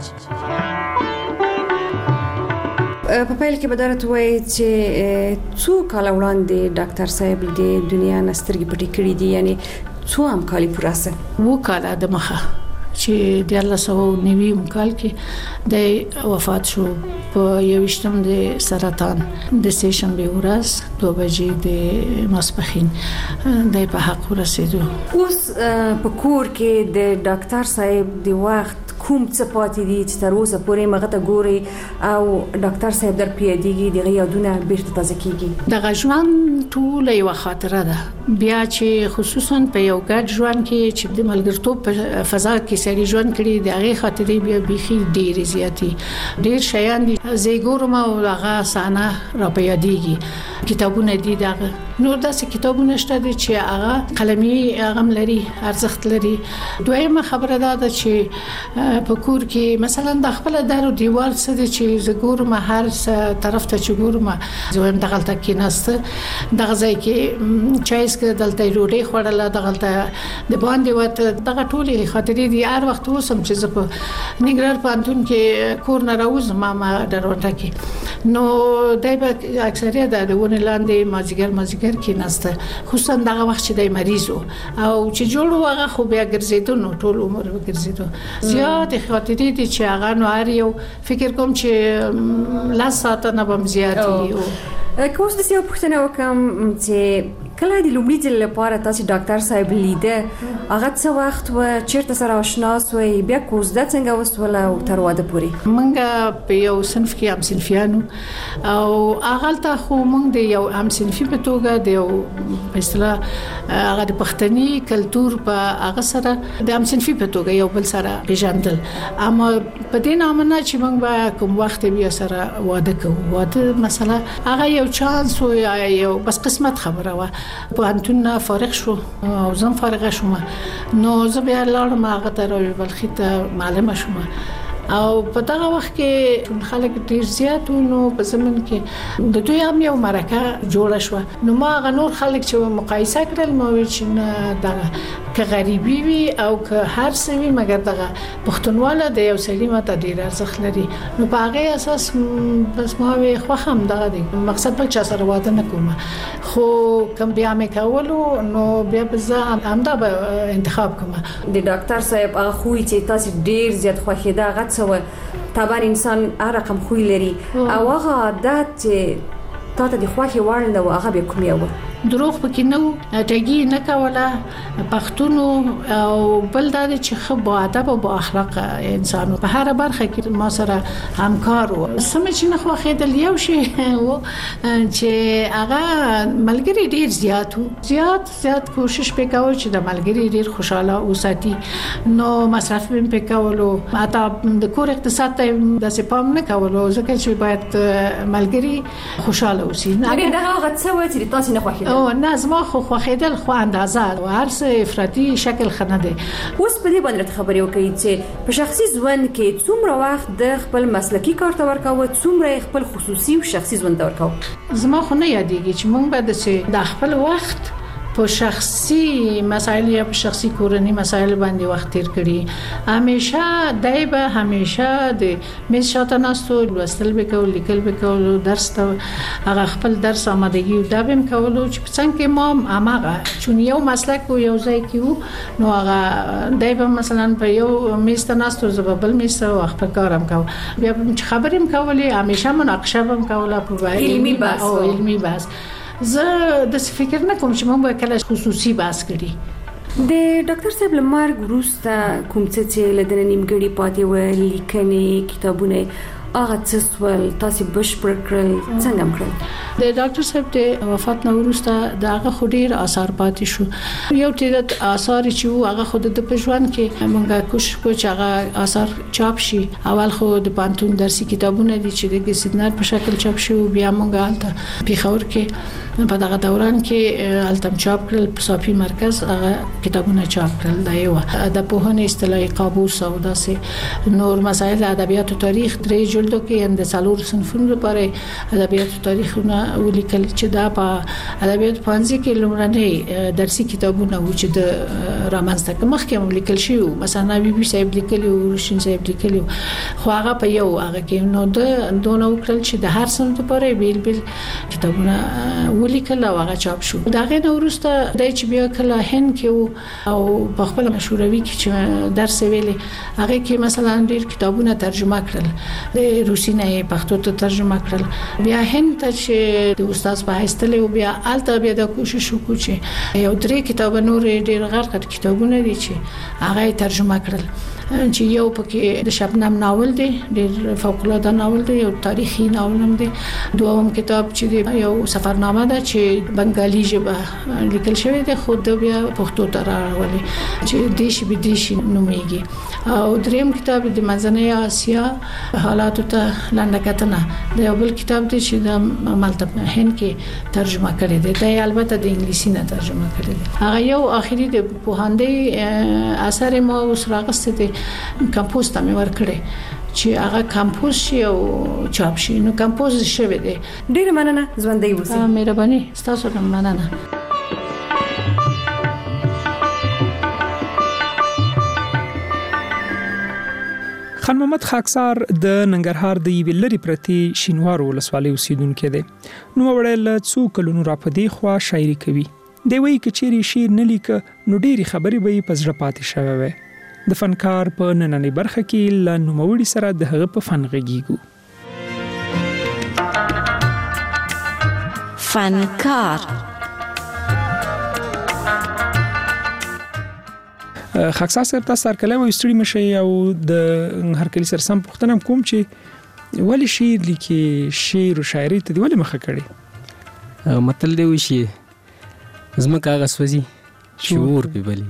په پیل کې به درته وایي چې څو کال وړاندې ډاکټر صاحب د دنیا نه سترګې پټې کړې دي، یعنی څو هم کالي پوره سه وو کاله د مخه چې د الله سو نویم کال کې د وفات شو په یوشتم د سرطان د سیشن به ورځ دوه بجې د ماسپخین د په حق ورسېدو. اوس په کور کې د ډاکټر صاحب د وخت کوم څه پاتې دي چې تر اوسه پورې مغه ته ګوري او ډاکټر صاحب در پیادېږي د یادونه بیرته تازه کیږي؟ د ژوند ټول یو خاطره ده، بیا چې خصوصا په یو ګډ ژوند کې چې د ملګرتوب په فضا کې سړي ژوند کړي د هغه خاطرې بیا بيخي ډېر زیاتی ډېر شیان دي زیګورم او هغه سانه را پیادېږي. کتابونه دي دغه نور داسې کتابونه شته دي چې هغه قلمي هغه لري ارزښت لري. دویمه خبره ده چې په کور کې مثلا د خپل دارو دیوال څه دي چې زګورم هر طرف ته چې ګورم زویم دغه کې نسته دغه ځای کې چایس کې دلته روړې خوړله دغه د باندې وته دغه ټولې خاطرې دي. هر وخت اوسم چې زه په نګران پانتون کې کور نه راوځم ما درونټه کې نو دایبه اکثریت د ونه لاندې مازیګر مازیګر کې نسته، خصوصا دغه وخت چې د مریض او چې جوړ هغه خو بیا ګرځیدو نو ټول عمر ګرځیدو. زیات خاطرې دي چې هغه نو اړیو فکر کوم چې لا ساعت نه بم زیاتې. کوم د سیاو پښتنه وکم چې کله د لومړي ځل لپاره تاسو ډاکټر صاحب لیده هغه څه وخت و چیرته سره آشنا شوي بیا کوزده څنګه وسوله او تر واده پورې؟ منګه په یو صنف کې هم صنفیانو او هغه ته خو موږ د یو هم صنفي په توګه د یو په اصطلاح هغه د پښتني کلچر په هغه سره د هم صنفي په توګه یو بل سره پیژندل. اما په دې نامه نه چې موږ به کوم وخت بیا سره واده کوو واده مثلا هغه یو چانس او یو بس قسمت خبره و په انتون فارغ شو او زم فارغ شوم نو زه بیا لاړم هغه ته بلخي ته معلومه شوم او په دغه وخت کې خلک ډیر زیات نو په زمن کې د دوی هم یو مرکه جوړه شو نو ما غنور خلک چې مقایسه کړل مو چې دغه که غریبي وي او که هر څه وي مګر دغه پښتونواله د یو سلیمه ته ډیر ارزښت لري نو په هغه اساس بس ما وي خو هم دغه دی مقصد بل چا سره واده نه کوم خو کوم بیا مې کولو نو بیا به زه همدا به انتخاب کوم. د ډاکټر صاحب هغه خو چې تاسو ډیر زیات خوښیده هغه څه طبعا انسان هر رقم خوې لري او هغه عادت چې تاسو د خوښي وړ نه هغه به کوم یو دروغ پکې نو ټګي نه کوله پښتون او بل د چې خو با ادب او با اخلاق انسان په هر برخه کې ما سره همکار و سم چې نه خو خېدل یو شی و چې هغه ملګری ډیر زیات زیات زیات کوشش وکاو چې د ملګری ډیر خوشاله اوساتي نو مصرف هم وکاولو اته د کور اقتصاد ته د سپام نه کولو ځکه چې باید ملګری خوشاله اوسي نه دا هغه څه و چې تاسو نه خوښیږي او نظم خو خوخیدل خو اندازه او هر څه افراطي شکل خنه دي. اوس په دې باندې خبرې وکړئ چې په شخصي ژوند کې څومره وخت د خپل مسلکی کار ته ورکاوه څومره خپل خصوصي او شخصي ژوند ته ورکاوه؟ زما خو نه یادېږي چې مونږ به د خپل وخت په شخصي مسایل یا په شخصي کورنی مسایل باندې وخت تیر کړی. همیشه دایبه همیشه د مې شاته ناستو لوستل وکول لیکل وکول درس ته هغه خپل درس آمادګي دا بهم کولو چې څنګه ما هغه چون یو مسلک او یو ځای کې نو هغه دایبه مثلا په یو مې ته ناستو زببل مې سره خپل کارم کو بیا خبرم کولې همیشه مناقشه هم کوله په علمي بحث او علمي بحث زه د فکر نه کوم چې موږ به کله خصوصي بحث کړي. د ډاکټر صاحب لمرګ وروسته کوم څه چې لدنه نیمګړي پاتې و لیکنې کتابونه هغه څه ول تاسو بشپړ کړل څنګه کړل؟ د ډاکټر صاحب د وفات نه وروسته داغه خډیر آثار پاتې شو. یو تیرت آثار چې هغه خود د پښوان کې مونږه کوشش کوو چې هغه آثار چاپ شي. اول خو د پانتون درسي کتابونه دي چې د سیدنار په شکل چاپ شي او بیا مونږه حالت پیښور کې په دغه دوران کې التم چاپ کړل په صافي مرکز هغه کتابونه چاپ کړل. دا یو د پوهنې اصطلاحي قابوس او داسې نور مسایل ادبیات او تاریخ درې جلدو کې د سالور صنفونو لپاره ادبیات تاریخونه ولیکل چې دا په ادبیات پانځه کې لومړنۍ درسي کتابونه و چې د رامنځته کوم مخکې هم لیکل شوی مثلا بیبي صاحب لیکلی او شین صاحب لیکلی خو هغه په یو هغه کې نو د دونه وکړل چې د هر صنف لپاره بیل بیل کتابونه ولیکل او هغه چاپ شو دا غي نو ورسته د چې بیا کله هند کې او په خپل مشوروي کې چې درس ویلي هغه کې مثلا ډیر کتابونه ترجمه کړل د روسي نه پښتو ته ترجمه کړل بیا هند ته چې د استاد په هستله او بیا الته بیا د کوشش وکړو چې یو درې کتاب نور ډیر غرق کتابونه دي چې هغه ترجمه کړل چې یو پکې د شبنم ناول دی ډیر فوق العاده ناول دی یو تاریخي ناول هم دی دوم کتاب چې یو سفرنامه ده چې بنگالي ژبه لیکل شوی دی خو د بیا پښتو ته راوړل چې دیش بدیشي نوميږي او دریم کتاب د منځنۍ اسیا حالاتو ته لنډکتنه د یو بل کتاب دی چې د مالته هند کې ترجمه کړی دی دا البته د انګلیسي نه ترجمه کړی دی هغه یو اخیری د پوهاندې اثر مو اوس راغسته دی کمپوز ته مې ورکړې چې هغه کمپوز شي او چاپ شي نو کمپوز شوی دی ډیر مننه ژوندۍ اوسئ مهرباني تاسو ته مننه خان محمد خاکسار د ننګرهار د یوې لري پرتی شینوار ولسوالۍ اوسیدونکو دی نو وړل څو کلونو را پدې خوا شاعري کوي دی وی کچېری شعر نه لیک نو ډېری خبرې به په زړه پاتې شوی وي د فنکار په نننۍ برخه کې ل نوموړي سره د هغه په فن غږیږو فنکار خاکسار صاحب تاسو سره کله وې ستړي مشي او د هر کلی سره سم پښتنه کوم چې ولی شعر لیکي شعر او شاعري ته دی ولی مخه کړي متل دی وشي زما کاغذ وځي شعور په بلی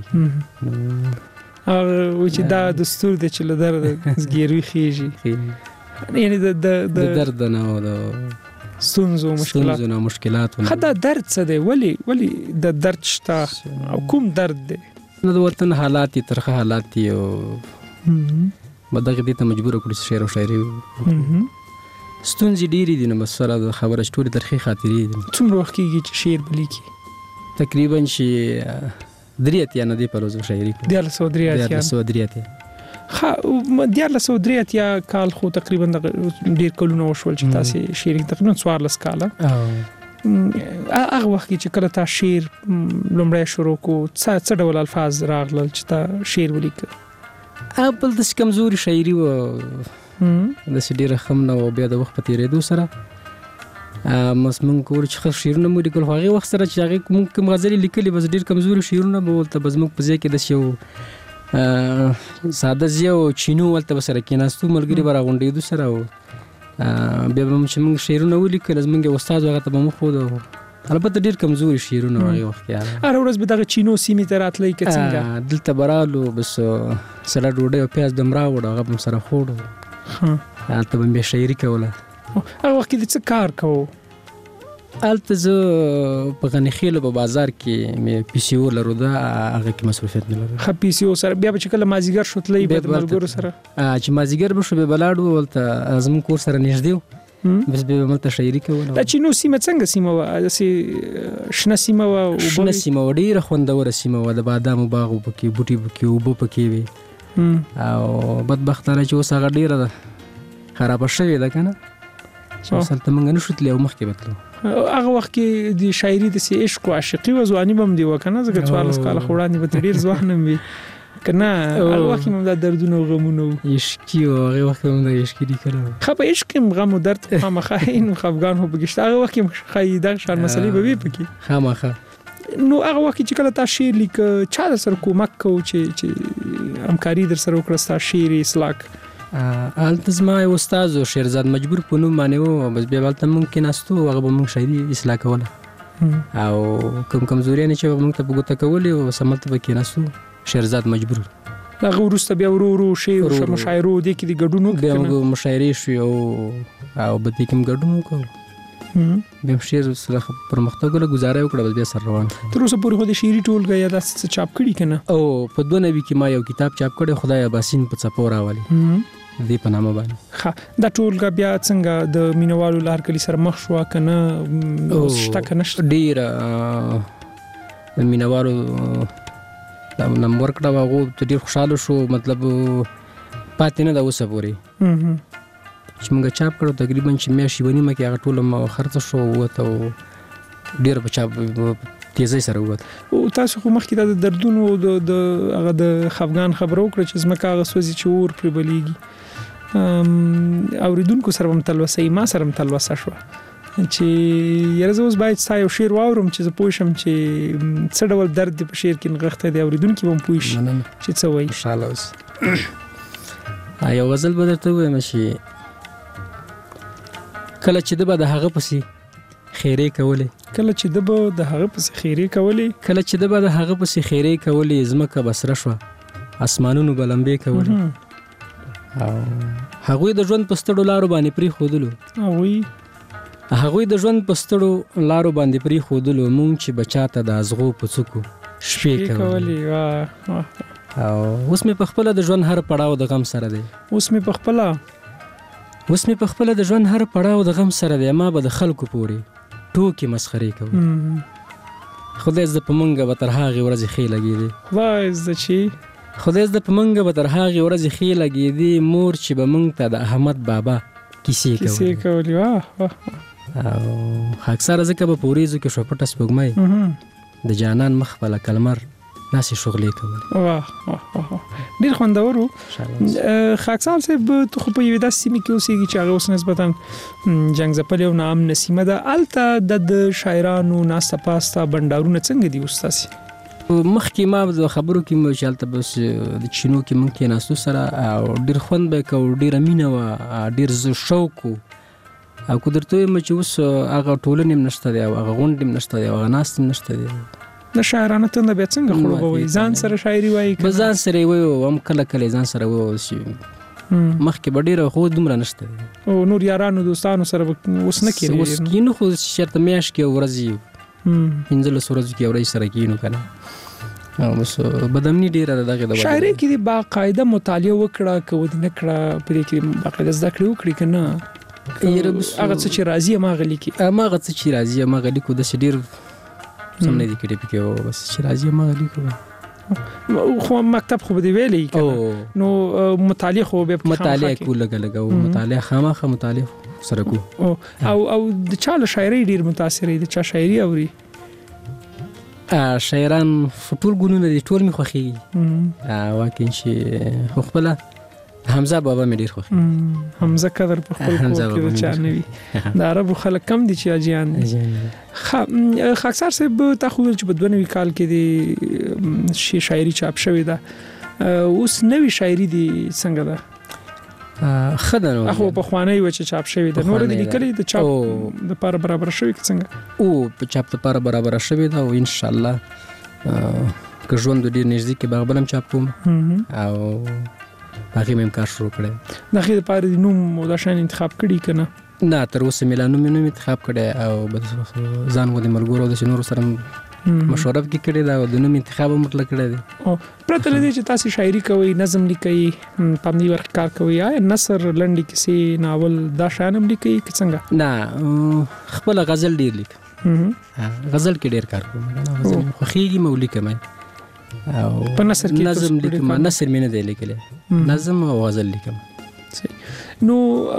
او چې دا دستور د چلو درد زګیروي خيږي یعنی د د درد نه او د ستونزو مشکلات ستونزو مشکلات خدا درد څه دی ولی ولی د درد شته او کوم درد دی نو د وطن حالات ترخه حالات او مدغه دې ته مجبور کړی شعر او شاعري ستونزې ډېری دي نو مسره د خبره شټوري ترخه خاطرې دي څومره وخت کېږي چې شعر بلیکي تقریبا شي دریات یا نه دی پروز شاعري دیال سو دریات یا سو دریات خا دیال سو دریات یا کال خو تقریبا ډیر کلونه وشول چې تاسو شعري تقریبا څوارلس کاله هغه وخت چې کله تا شعر لومړی شروع کو څه څه ډول الفاظ راغلل چې تا شعر ولیک خپل د کمزوري شاعري و د سډيره خم نو بیا د وخت په تیرېدو سره مس مونږ کور چې شعرونه مو لیکل هغه وخت سره چې هغه مونږ کوم غزل لیکلي بس ډیر کمزوري شعرونه بولته بس مونږ په ځای کې د شو ساده زیو چینو ولته سره کې ناستو ملګری برا غونډې دو سره او بیا به مونږ شعرونه ولیکل زمونږ استاد هغه ته مو خو البته ډیر کمزوري شعرونه هغه وخت کې هر ورځ به دغه چینو سیمې ته راتلې کې څنګه دلته برالو بس سره ډوډۍ او پیاز دمرا وړ هغه هم سره خوړو ها ته به شاعري کوله هغه وخت کې څه کار کوو الته زه په غنخیل په بازار کې مې پی سی او لرو دا هغه کې مصروفیت نه لرم خو پی سی او سره بیا به کله مازیګر شوتلې به د ملګرو سره چې مازیګر به شو به بلاړو ولته زمون کور سره نږدې بس به ملته شاعري کوله دا چې نو سیمه څنګه سیمه و اسی شنه سیمه و شنه سیمه و ډیره خوندور سیمه و د بادامو باغ پکې بوټي پکې او بو پکې وي او بدبختانه چې اوس هغه ډیره خراب شوې ده کنه چې اصل ته مونږ نه شوتلې او مخکې وتلو هغه وخت کې د شاعري د سي عشق او عاشقي و ځواني بم دی وکنه زګ څوارلس کاله خوړانی به ډیر ځوانم وي کنه هغه وخت مې د دردونو او غمونو عشقي او هغه وخت مې د عشقي دي کړو خو په عشق کې غم او درد خامخاین خفغان هو بګشت هغه وخت کې خایده شان مسلې به وي پکې خامخا نو هغه وخت چې کله تاسو شعر لیک چا سره کومک کو چې چې همکاري در سره وکړه تاسو شعر اسلاک التزما استاد شیرزاد مجبور پونو مانیو بس بیا ولته ممکن استو هغه به مونږ شاعري اصلاح کوله او کوم کمزوري نه چې مونږ ته بغوته کولې او سملت به کې نسو شیرزاد مجبور هغه ورسته بیا ورو ورو شعر او مشاعره د کې د ګډونو بیا موږ مشاعري شو او او به دې کوم ګډونو کوو بیا شعر سره پرمختګ له گزاره وکړه بیا سره روان تر اوسه پورې خو د شعري ټولګه یا د چاپ کړي کنه او په دوه نوي کې ما یو کتاب چاپ کړی خدای اباسین په څپو راولي دې په نامه باندې. ها دا ټولګه بیا څنګه د مینوالو لار کلی سره مخ شو کنه شته کنه ډیر د مینوالو دا نمبر کړه واغو ته ډیر خوشاله شو مطلب پاتې نه دا اوسه پوري چې موږ چاپ کړو تقریبا چې مې شي ونی مکه هغه ټول خرڅ شو وته ډیر په چاپ تیزی سره ووت. او تاسو خو مخکې د دردونو د د هغه د خفغان خبرو کړ چې زمکه هغه سوځي چې اور پر بلیږي ام اوریدونکو سره هم تلوسه ما سره هم تلوسه شو چې یره زوس باید سایو شیر واورم چې زه پوه شم چې څه ډول درد په شیر کې نغښته دی اوریدونکو هم پوه شي چې څه وایي. ان شاء الله اوس آیا غزل به درته وایم چې کله چې د به هغه پسې خیره کولې کله چې د به د هغه پسې خیره کولې کله چې د به د هغه پسې خیره کولې زمکه بسره شو اسمانونو بلمبې کولې او هغه د ژوند پستړو لارو باندې پری خودلو هغه هغه د ژوند پستړو لارو باندې پری خودلو مونږ چې بچاته د ازغو پڅکو شپې کولې واه او اوس مې په خپل د ژوند هر پړاو د غم سره دی اوس مې په خپل اوس مې په خپل د ژوند هر پړاو د غم سره دی ما به د خلکو پوري ټوکی مسخري کوي خدای زده په منګه به تر هغه ورځې خې لګېدې خدای زده چې خدای زده په منګه به تر هغه ورځې خې لګېدې مور چې به منګ ته د احمد بابا کیسې کوي کیسې کوي واه او اکثر ځکه به پوریزو کې شوپټه سپوږمۍ د جانان مخ په کلمر ناسي شغلې کوي واه واه ډیر خوندور خاکسار صاحب ته خو په یوه داسې سیمه کې اوسېږي چې هغه اوس نسبتا جنگ زپلې او نام نسیمه ده الته د شاعرانو ناسته پاسته بندارونه څنګه دي استاد مخکې ما د خبرو کې مو چالت بس د چینو کې مونږ کې ناسو سره او ډیر خوند به کو ډیر امینه وا ډیر شوق او قدرتوي مې چې اوس هغه ټولنې نشته دی او هغه غونډې نشته دی او هغه ناس نشته دی د شاعرانه تنده به څنګه خړوبوي ځان سره شاعري وایي به ځان سره وایي هم کله کله ځان سره وایي شي مخکې بډیره خو دومره نشته او نور یارانو دوستانو سره اوس نه کېږي اوس کینو خو شرط میاش کې ورځي پنځله سورځ کې ورځي سره کینو کنه او بس بدمنی ډیره دغه د شاعري کې د باقاعده مطالعه وکړه کو د نکړه پرې کې باقاعده زده کړې وکړي کنه هغه څه چې راضي ما غلي کې ما هغه څه چې راضي ما غلي کو د شډیر سمونه دي کړي پکې بس چې راځي ما غلي کوم خو مکتب خو دی ویلې کنه نو مطالعه خو به مطالعه کول لګا او مطالعه خامخه مطالعه سره کو او او د چاله شاعري ډیر متاثر دي چې شاعري اوري ا شاعران ټول ګونونه دي ټول می خوخي ا واکین شي خپل حمزه بابا مې ډیر خوښ حمزه قدر په خپل کور کې چا نه وي د عربو خلک کم دي چې اجیان دي خاکسار صاحب تا خو چې په دوه نوي کال کې دي شي شاعري چاپ شوې ده اوس نوې شاعري دي څنګه ده خدانو اخو په خواني و چې چاپ شوې ده نور دي لیکلي د چاپ د پاره برابر شوې څنګه او په چاپ د پاره برابر شوې ده او ان شاء الله که ژوند ډیر نږدې کې باغبلم چاپ کوم او هغه مې کار شروع کړی د خیر لپاره د نوم او د شان انتخاب کړی کنه نه تر اوسه مې لا نوم نوم انتخاب کړی او بس ځان و د ملګرو د شنور سره مشوره کې کړی دا د نوم انتخاب مطلق کړی دی او پرته لدې چې تاسو شاعري کوي نظم لیکي پامني ورک کار کوي یا نثر لنډي کیسې ناول دا شانم لیکي څنګه نه خپل غزل ډیر لیک غزل کې ډیر کار کوم غزل خوخيږي مولي کوم او په نثر کې نظم لیکم نثر مې نه دی لیکلی نظم او غزل لیکم نو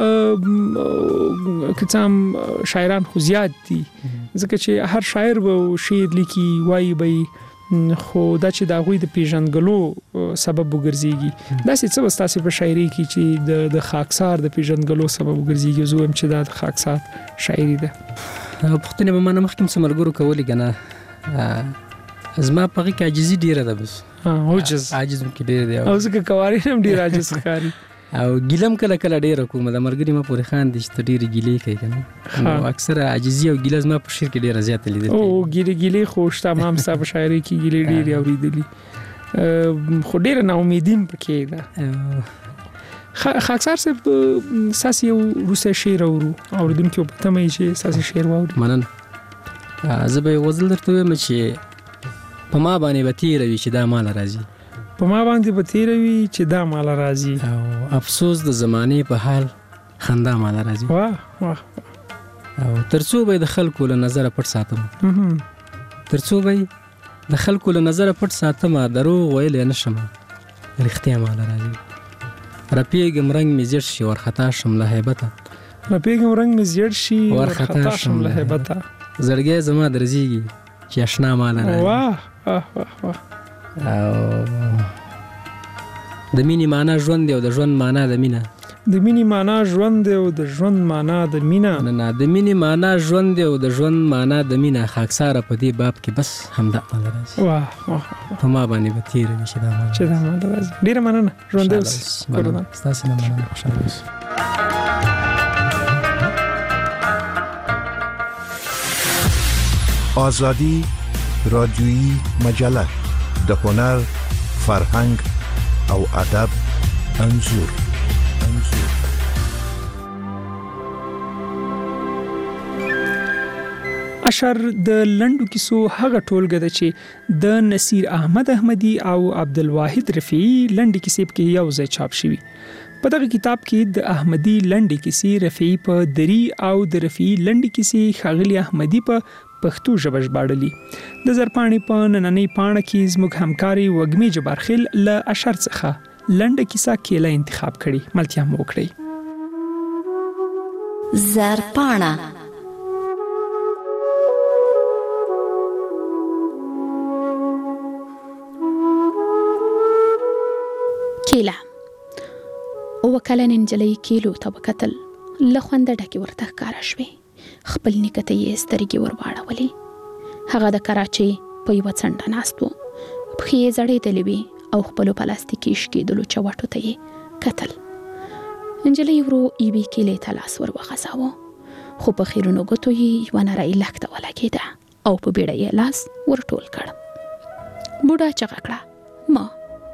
کتاب شاعران خو زیات دي ځکه چې هر شاعر به شعر لیکي وایي به خو دا چې دا غوي د پیژنګلو سبب وګرځيږي دا څه څه تاسو په شاعري کې چې د د خاکسار د پیژنګلو سبب وګرځيږي زه هم چې دا د خاکسار شاعري ده پښتنه به ما مخکې سمرګرو کولی کنه زما پغې کې عاجزي ډیره ده بس ها عاجز عاجز کې ډیره دی او ځکه کواري هم ډیر عاجز ښکاري او ګیلم کله کله ډیره کوم د مرګري ما پورې خان دي چې ډیره ګیلې کوي کنه او اکثر عاجزي او ګیلز ما په شعر کې ډیره زیات لیدل او ګیلې ګیلې خوش تمام صاحب شاعري کې ګیلې ډیره اوریدلې خو ډیره نا امیدین پکې ده خاکسار صاحب ساسي روسي شعر اورو اوریدونکو په تمه چې ساسي شعر واوري منن زه به وزل درته وایم چې په ما باندې به تیروي چې دا مال راځي په ما باندې به تیروي چې دا مال راځي او افسوس د زمانه په حال خندا مال راځي. واه واه او ترڅو به د خلکو له نظر پټ ساتم ترڅو به د خلکو له نظر پټ ساتم دروغ ویل نه شم رښتیا مال راځي. رپیږم رنگ می زیړ شي ورخطا شم له هیبته رپیږم رنگ می زیړ شي ورخطا شم له هیبته زړګي زما درځيږي چې آشنا مال راځي. واه واه واه واه او د مینې معنا ژوند دی او د ژوند معنا د مینا د مینې معنا ژوند دی او د ژوند معنا د مینا نه نه د مینې معنا ژوند دی او د ژوند معنا د مینا خاکساره په دې باب کې بس همدا مال راځي. واه واه په ما باندې به تیر وي چې دا مال چې دا مال راځي. ډیره مننه ژوند اوس ستاسو نه مننه خوشاله اوسئ. آزادی رادیویی مجله د هنر فرهنګ او ادب انځور انځور اشر د لندو کیسو هغه ټولګه ده چې د نصیر احمد احمدی او عبدالواحد رفیعی لندې کیسې کې یو ځای چاپ شوی. په دغه کتاب کې د احمدی لندې کیسې رفیعی په دری او د رفیعی لندې کیسې ښاغلی احمدی په پښتو ژبه ژباړلي. د زرپاڼې په نننۍ پاڼه کې زموږ همکاري وږمې جبارخیل له اشر څخه لنډه کیسه کېله انتخاب کړي. ملتیا مو وکړئ. زرپاڼه کېله وکلن انجلۍ کېلو ته وکتل. له خونده ډکې ورته ښکاره شوې. خپل نیکه ته یې سترګې ورواړولې. هغه د کراچۍ په یوه څنډه ناست و. پښې یې ځړېدلې وې او خپلو پلاستیکي شکېدلو چوټو ته یې کتل. نجلۍ ورو یوې کېلې ته لاس ور وغځاوه، خو په خیرونو ګوتو یې یوه نرۍ لښته ولګېده او په بیړه یې لاس ورټول کړ. بوډا چغه کړه، ما.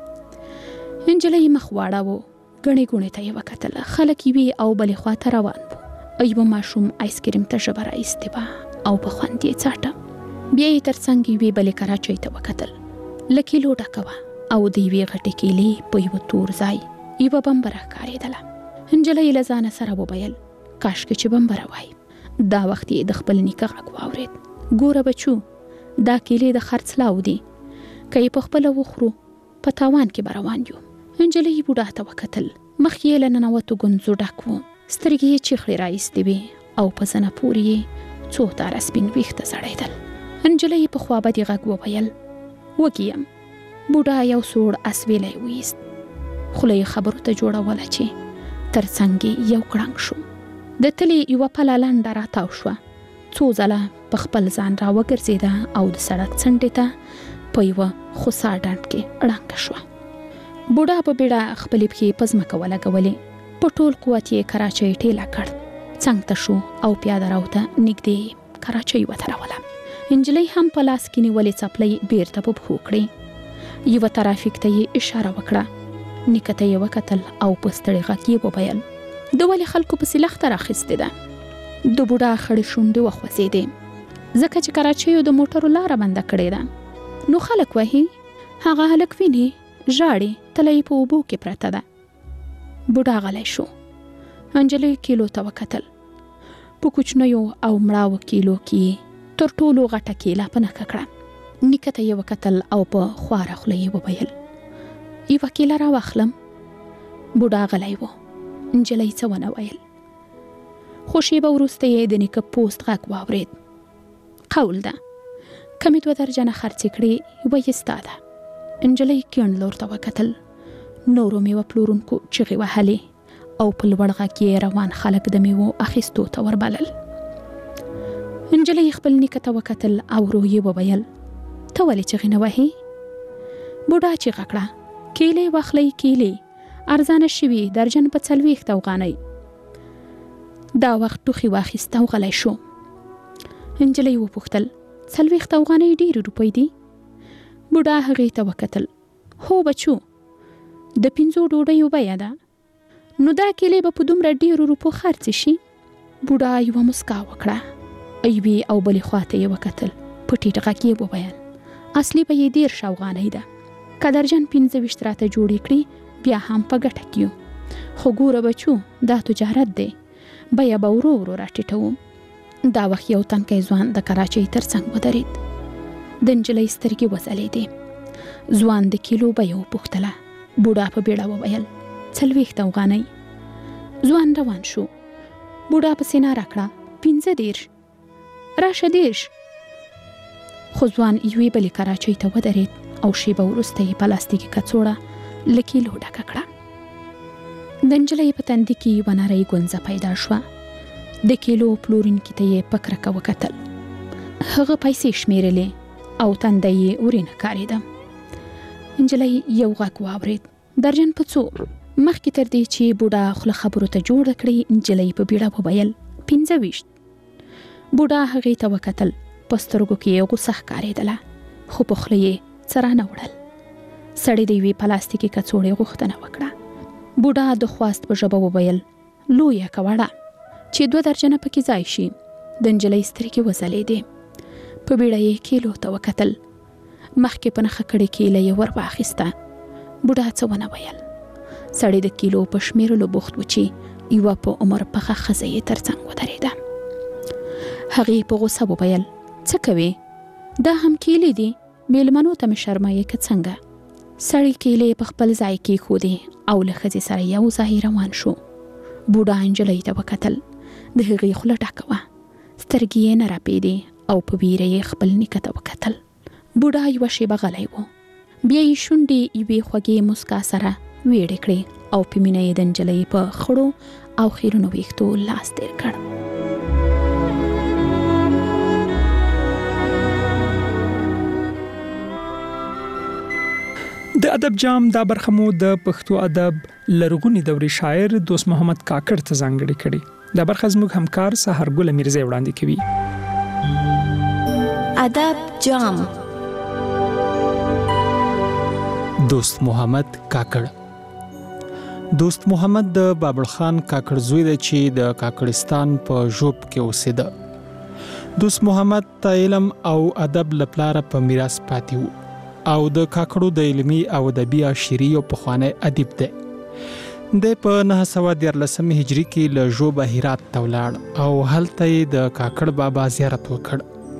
نجلۍ مخ واړاوه، ګڼې ګوڼې ته یې وکتل. خلک یوې او بلې خوا ته روان وو. یوه ماشوم آیسکریم ته ژبه راایستې وه او په خوند یې څاټه. بیا یې تر څنګ یوې بلې کراچۍ ته وکتل. له کیلو ډکه وه او د یوې غټې کیلې په یوه تور ځای یوه بمبره ښکارېدله. نجلۍ له ځانه سره وویل، کاشکې چې بمبره وای. دا وخت یې د خپل نیکه غږ واورېد، ګوره بچو، دا کیلې د خرڅلاو دي، که یې په خپله وخورو په تاوان کې به روان یو. نجلۍ بوډا ته وکتل. مخ یې له ننوتو ګونځو ډک و، سترګې یې چیخړې راایستې وې او په زنه پورې یې څو تاره سپین ویښته ځړېدل. نجلۍ په خوابدي غږ وویل، وږي یم. بوډا یو سوړ اسویلی وایست، خوله یې خبرو ته جوړوله چې تر څنګ یې یو کړنګ شو. د تلې یوه پله لنډه راتاو شوه، څو ځله په خپل ځان را وګرځېده او د سړک څنډې ته په یوه خوسا ډنډ کې ړنګه شوه. بوډا په بیړه خپلې پښې په ځمکه ولګولې. په ټول قوت یې کراچۍ ټیله کړ، څنګ ته شو او پیاده راوته نږدې کراچۍ ودروله. نجلۍ هم په لاس کې نیولې څپلۍ بیرته په پښو کړې. یوه ترافیک ته یې اشاره وکړه. نیکه ته یې وکتل او په ستړي غږ یې وویل، د ولې خلکو پسې لښته راخیستې ده؟ د بوډا خړې شونډې وخوځېدې. ځکه چې کراچیو د موټرو لاره بنده کړې ده، نو خلک وهي. هغه هلک ویني، ژاړي، تله یې په اوبو کې پرته ده. بوډا غلی شو. نجلۍ کیلو ته وکتل. په کوچنیو او مړاوو کیلو کې تر ټولو غټه کیله په نښه کړه. نیکه ته یې وکتل او په خواره خوله یې وویل، یوه کیله راواخلم؟ بوډا غلی و. نجلۍ څه ونه ویل، خو شیبه وروسته یې د نیکه پوست غږ واورېد. قول ده، که مې دوه درجنه خرڅې کړې یوه یې ستا ده. نجلۍ کیڼ لور ته وکتل. نورو میوه پلورونکو چغې وهلې او په لوړ غږ یې روان خلک د میوو اخیستو ته وربلل. نجلۍ خپل نیکه ته وکتل او ورو یې وویل، ته ولې چغې نه وهې؟ بوډا چیغه کړه، کیلې واخلئ، کیلې ارزانه شوي، درجن په څلوېښت افغانۍ. دا وخت ټوخي واخیست او غلی شو. نجلۍ وپوښتل، څلوېښت افغانۍ ډېرې روپۍ دي؟ بوډا هغې ته وکتل، هو بچو، د پنځو ډوډیو بیه ده، نو دا کیلې به په دومره ډېرو روپو خرڅې شي؟ بوډا یوه مسکا وکړه. یوې او بلې خوا ته یې وکتل. په ټیټ غږ یې وویل، اصلي به یې دېرش افغانۍ ده. قدرجن پنځه ویشت راته جوړې کړي بیا هم په ګټه کیو خو ګوره بچو دا تجارت دی بیا به ورو ورو راټیټوم دا وخت یو تنکی ځوان د کراچۍ ترڅنګ ودرېد د نجلۍ سترګې وځلېدې ځوان د کیلو بیه وپوښتله بوډا په بیړه وویل څلوېښت افغانۍ ځوان روان شو بوډا پسې ناره کړه پنځه دېرش راشه دېرش خو ځوان یوې بلې کراچۍ ته ودرېد او شیبه وروسته یې پلاستیکي کڅوړه له کیلو ډکه کړه د نجلۍ په تندي کې یوه نرۍ ګونځه پیدا شوه د کیلو پلورونکي ته یې په کرکه وکتل هغه پیسې شمیرلې او تنده یې ورینه کارېده نجلۍ یو غږ واورېد درجن په څو مخکې تر دې چې بوډا خوله خبرو ته جوړه کړي نجلۍ په بیړه وویل پنځه ویشت بوډا هغې ته وکتل په سترګو کې یې غوسه ښکارېدله خو په خوله یې څه رانه وړل سړي د یوې پلاستیکي کڅوړې غوښتنه وکړه بوډا د خواست په ژبه وویل لویه که وړه چې دوه درجنه پکې ځای شي د نجلۍ سترګې وځلېدې په بیړه یې کیلو ته وکتل مخکې په نښه کړې کیله یې ور واخیسته بوډا څه ونه ویل سړی د کیلو په شمیرلو بوخت و چې یوه په عمر پخه ښځه یې ترڅنګ ودرېده هغې په غوسه وویل څه کوې دا هم کیلې دي میلمنو ته مې شرمایې که څنګه سړی کیلې په خپل ځای کېښودې او له ښځې سره یو ځای روان شو بوډا نجلۍ ته وکتل د هغې خوله ډکه وه سترګې یې نه راپېدې او په ویره یې خپل نیکه ته وکتل بوډا یوه شیبه غلی و بیا یې شونډې یوې خوږې مسکا سره ویړې کړې او په مینه یې د نجلۍ په خړو او خیرونو ویښتو لاس تېر کړ د ادب جام دا برخه مو د پښتو ادب لرغونی دورې شاعر دوست محمد کاکړ ته ځانګړې کړې دا برخه زموږ همکار سحرګل میرزا وړاندې کوي ادب جام دوست محمد کاکړ دوست محمد د بابل خان کاکړ زوی دی چې د کاکړستان په ژوب کې اوسېده دوست محمد ته علم او ادب لپاره په میراث پاتې وو او د کاکړو د علمي او ادبي شاعري او پخوانی ادیب دی د په نهه سوه دیارلسم هجري کې له ژوبه هرات ته ولاړ او هلته یې د کاکړ بابا زیارت وکړ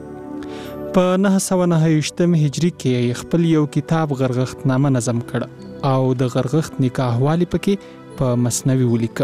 په نهه سوه نهه ویشتم هجري کې خپل یو کتاب غرغښت نامه نظم کړ او د غرغښت نکاح والی پکې په مثنوي ولیکه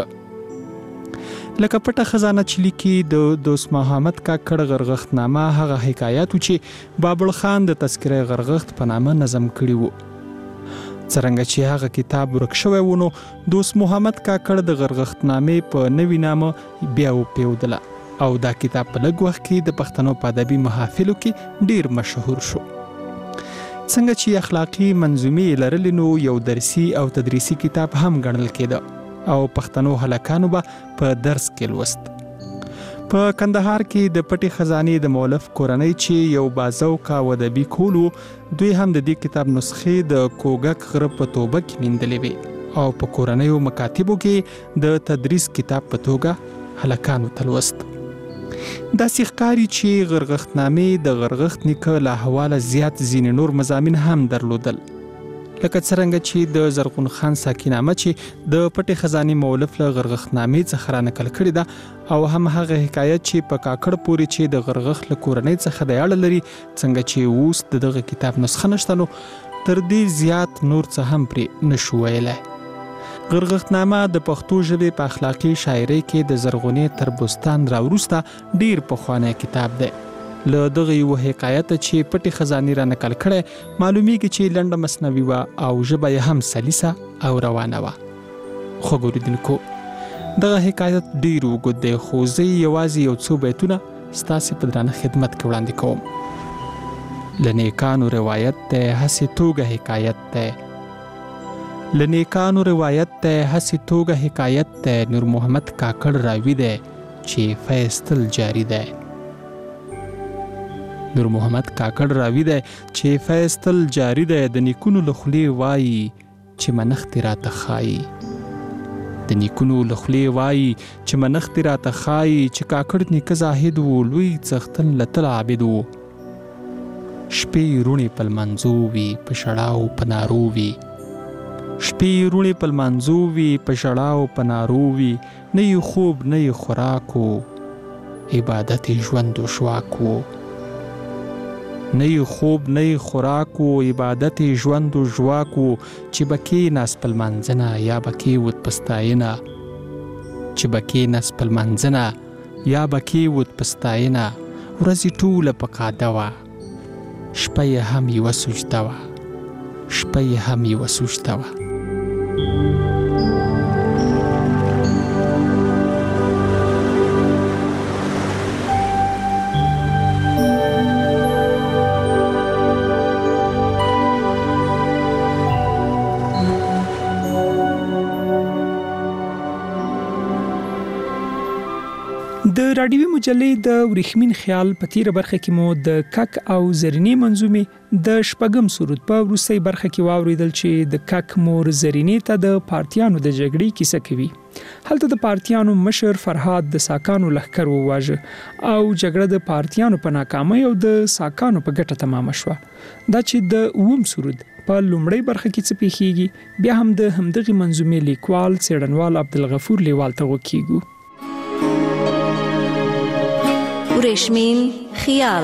لکه پټه خزانه چې لیکي د دوست محمد کاکړ غرغښت نامه هغه حکایات چې بابل خان د تذکره غرغښت په نامه نظم کړی وو څرنګه چې هغه کتاب ورک شوی و نو دوست محمد کاکړ د غرغښت نامې په نوی نامه بیا وپیودله او دا کتاب په لږ وخت کې د پښتنو په ادبي محافلو کې ډیر مشهور شو څنګه چې اخلاقی منظومې لرلې نو یو درسي او تدریسي کتاب هم ګڼل کېده او پښتنو هلکانو به په درس کې لوست په کندهار کې د پټي خزانې د مؤلف کورنۍ چې یو بازوقه او ادبي کولو دوی هم د دې کتاب نسخې د کوګک غره په توبه کې میندلې وې او په کورنیو مکاتبو کې د تدریس کتاب په توګه هلکانو ته لوست داسې ښکاري چې غرغښت نامې د غرغښت نیکه له حواله زیات ځینې نور مضامین هم درلودل لکه څرنګه چې د زرغون خان ساکي نامه چې د پټې خزانې مؤلف له غرغښت نامې څخه رانقل کړې ده او هم هغه حکایت چې په کاکړ پورې چې د غرغښت له کورنۍ څخه د اړه لري څنګه چې اوس د دغه کتاب نسخه نشته نو تر دې زیات نور څه هم پرې نشو ویلی غرغښت نامه د پښتو ژبې په اخلاقی شاعرۍ کې د زرغونې تر بوستان راوروسته ډیر پخوانی کتاب دی له دغه یو حکایت چې پټي خزانې را نقل کړي معلومیږي چې لنډه مثنوي و او ژبه یې هم سلیسه او روانه و خو ګوریدونکو دغه حکایت ډیر وګد دی خو زه یوازې یو څو بیتونه ستاسو په درانه خدمت کې وړاندې کوم لنیکانو روایت ته هسې توګه حکایت ته لنیکانو روایت ته هسې توګه حکایت ته نور محمد کاکړ راوي دی چې فیصل جاری دی نور محمد کاکړ راوي دی چې فیصل جاری دی د نیکونو له خولې وایي چې منښتې راته ښایي د نیکونو له خولې وایي چې منښتې راته ښایي چې کاکړ نیکه زاهد و لوی څښتن له تل عابد و شپې رونې په لمانځو وي په شړاو په نارو وي شپې رونې په لمانځو وي په شړاو په نارو وي نه یې خوب نه یې خوراک و عبادت یې ژوند و شواک و نه یې خوب نه یې خوراک و عبادت یې ژوند و ژواک و چې به کېناست په لمانځنه یا به کېوت په ستاینه چې به کېناست په لمانځنه یا به کېوت په ستاینه ورځې ټوله په قاده وه شپه یې هم یوه سجده وه شپه یې هم یوه سجده وه د رادیوي مجلې د ورېښمین خیال په تیره برخه کې مو د کک او زرینې منظومې د شپږم سرود په وروستۍ برخه کې واوریدل چې د کک مور زرینې ته د پارتیانو د جګړې کیسه کوي. هلته د پارتیانو مشر فرهاد د ساکانو لښکر وواژه او جګړه د پارتیانو په ناکامۍ او د ساکانو په ګټه تمامه شوه. دا چې د اووم سرود په لومړۍ برخه کې څه پیښیږي بیا هم د همدغې منظومې لیکوال څېړنوال عبدالغفور لیوال ته وکیږو. ورېښمین خیال.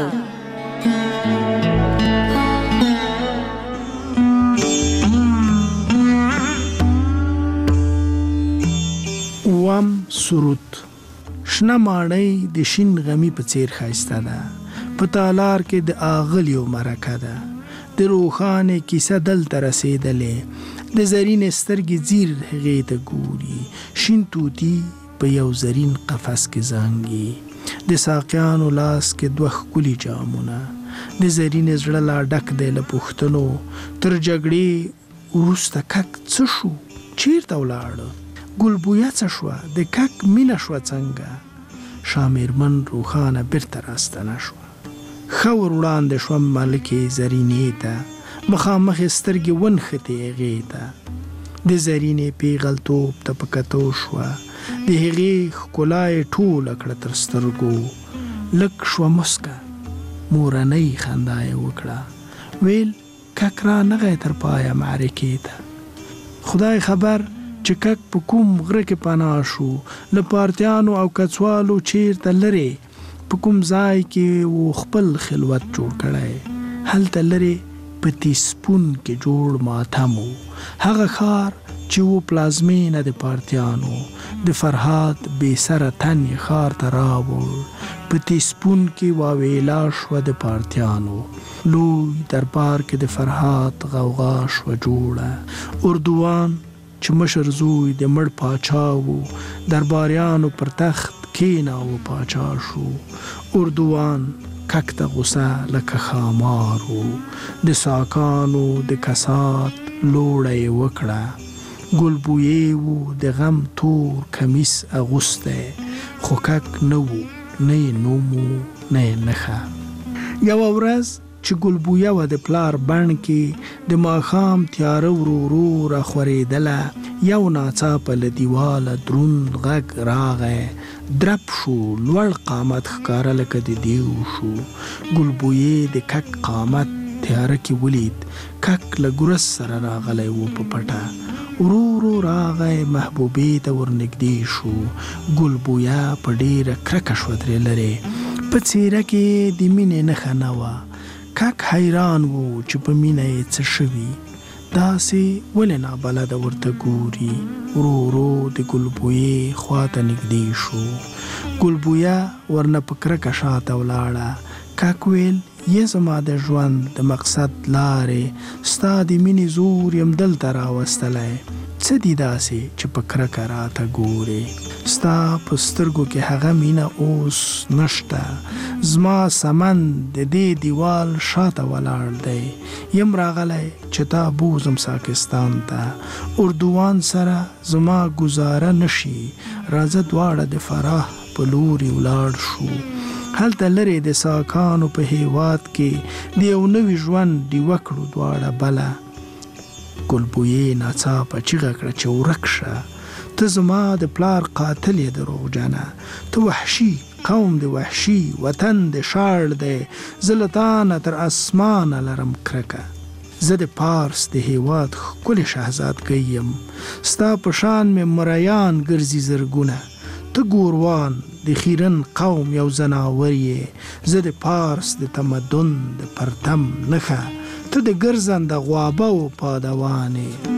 اووم سرود. شنه ماڼۍ د شین غمی په څیر ښایسته ده، په تالار کې د آغلیو مرکه ده، د روښانې کیسه دلته رسېدلې، د زرین سترګې ځیر هغې ته ګوري، شین توتي په یو زرین قفس کې زانګي، د ساقیانو لاس کې دوه ښکلي جامونه، د زرین زړه لا ډک دی له پوښتنو، تر جګړې وروسته کک څه شو، چیرته ولاړه، ګلبویه څه شوه، د کک مینه شوه څنګه، شامیرمن روښانه بیرته راستنه شوه، ښه ور وړاندې شوم ملکې زرینې ته، مخامخ یې سترګې ونښتې هغې ته، د زرینې پیغلتوب ته په کتو شوه، د هغې ښکلا یې ټوله کړه تر سترګو، لږ شوه مسکه، مورنۍ خندا یې وکړه، ویل کک رانغی تر پایه معرکې ته، خدای خبر چې کک په کوم غره کې پناه شو، له پارتیانو او کڅوالو چیرته لرې، په کوم ځای کې و خپل خلوت جوړ کړی، هلته لرې په تیسپون کې جوړ ماتم و، هغه ښار چې و پلازمینه د پارتیانو، د فرهاد بې سره تن یې ښار ته راوړ، په تیسپون کې واویلا شوه د پارتیانو، لوی دربار کې د فرهاد غوغا شوه جوړه، اردوان چې مشر زوی د مړ پاچا و، درباریانو پر تخت کېناوه پاچا شو، اردوان کک ته غوسه لکه ښامار و، د ساکانو د کسات لوړه یې وکړه، ګلبویې و د غم تور کمیس اغوستی، خو کک نه و، نه یې نوم و نه یې نښه. یوه ورځ چې ګلبویه وه د پلار بڼ کې، د ماښام تیاره ورو ورو راخورېدله، یو ناڅاپه له دیواله دروند غږ راغی، درب شو، لوړ قامت ښکاره لکه د دیو شو، ګلبویې د کک قامت تیاره کې ولید، کک له ګرس سره راغلی و په پټه، ورو ورو راغی محبوبې ته ورنږدې شو، ګلبویه په ډېره کرکه شوه ترې لرې، په څېره کې د مینې نښه نه وه، کک حیران و چې په مینه یې څه شوي، داسې ولې نابلده ورته ګوري، ورو ورو د ګلبویې خواته نږدې شو، ګلبویه ورنه په کرکه شاته ولاړه، کک ویل یې زما د ژوند د مقصد لارې، ستا د مینې زور یم دلته راوستلی، څه دي داسې چې په کرکه راته ګورې، ستا په سترګو کې هغه مینه اوس نشته، زما سمن د دې دیوال شاته ولاړ دی، یم راغلی چې تا بوزم ساکستان ته، اردوان سره زما ګزاره نشي، راځه دواړه د فراه په لوري ولاړ شو، هلته لرې د ساکانو په هیواد کې د یو نوي ژوند ډیوه کړو دواړه بله، ګلبویې ناڅاپه چیغه کړه چې ورک شه، ته زما د پلار قاتل یې دروغجنه، ته وحشي قوم د وحشي وطن د شاړ دی زلطان تر اسمان لرم کرکه زه د پارس د هیواد ښکلې شهزادګۍ یم ستا په شان مې مریان ګرځي زرګونه ته ګوروان د خیرن قوم یو زناور یې زه د پارس د تمدن د پرتم نښه ته د ګرځنده غوابه و پادوانې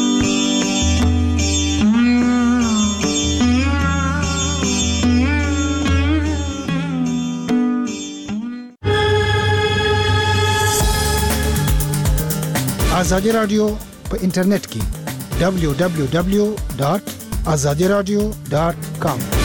آزادی رادیو په انټرنیټ کې دبلیو دبلیو دبلیو ډاټ آزادي رادیو ډاټ کام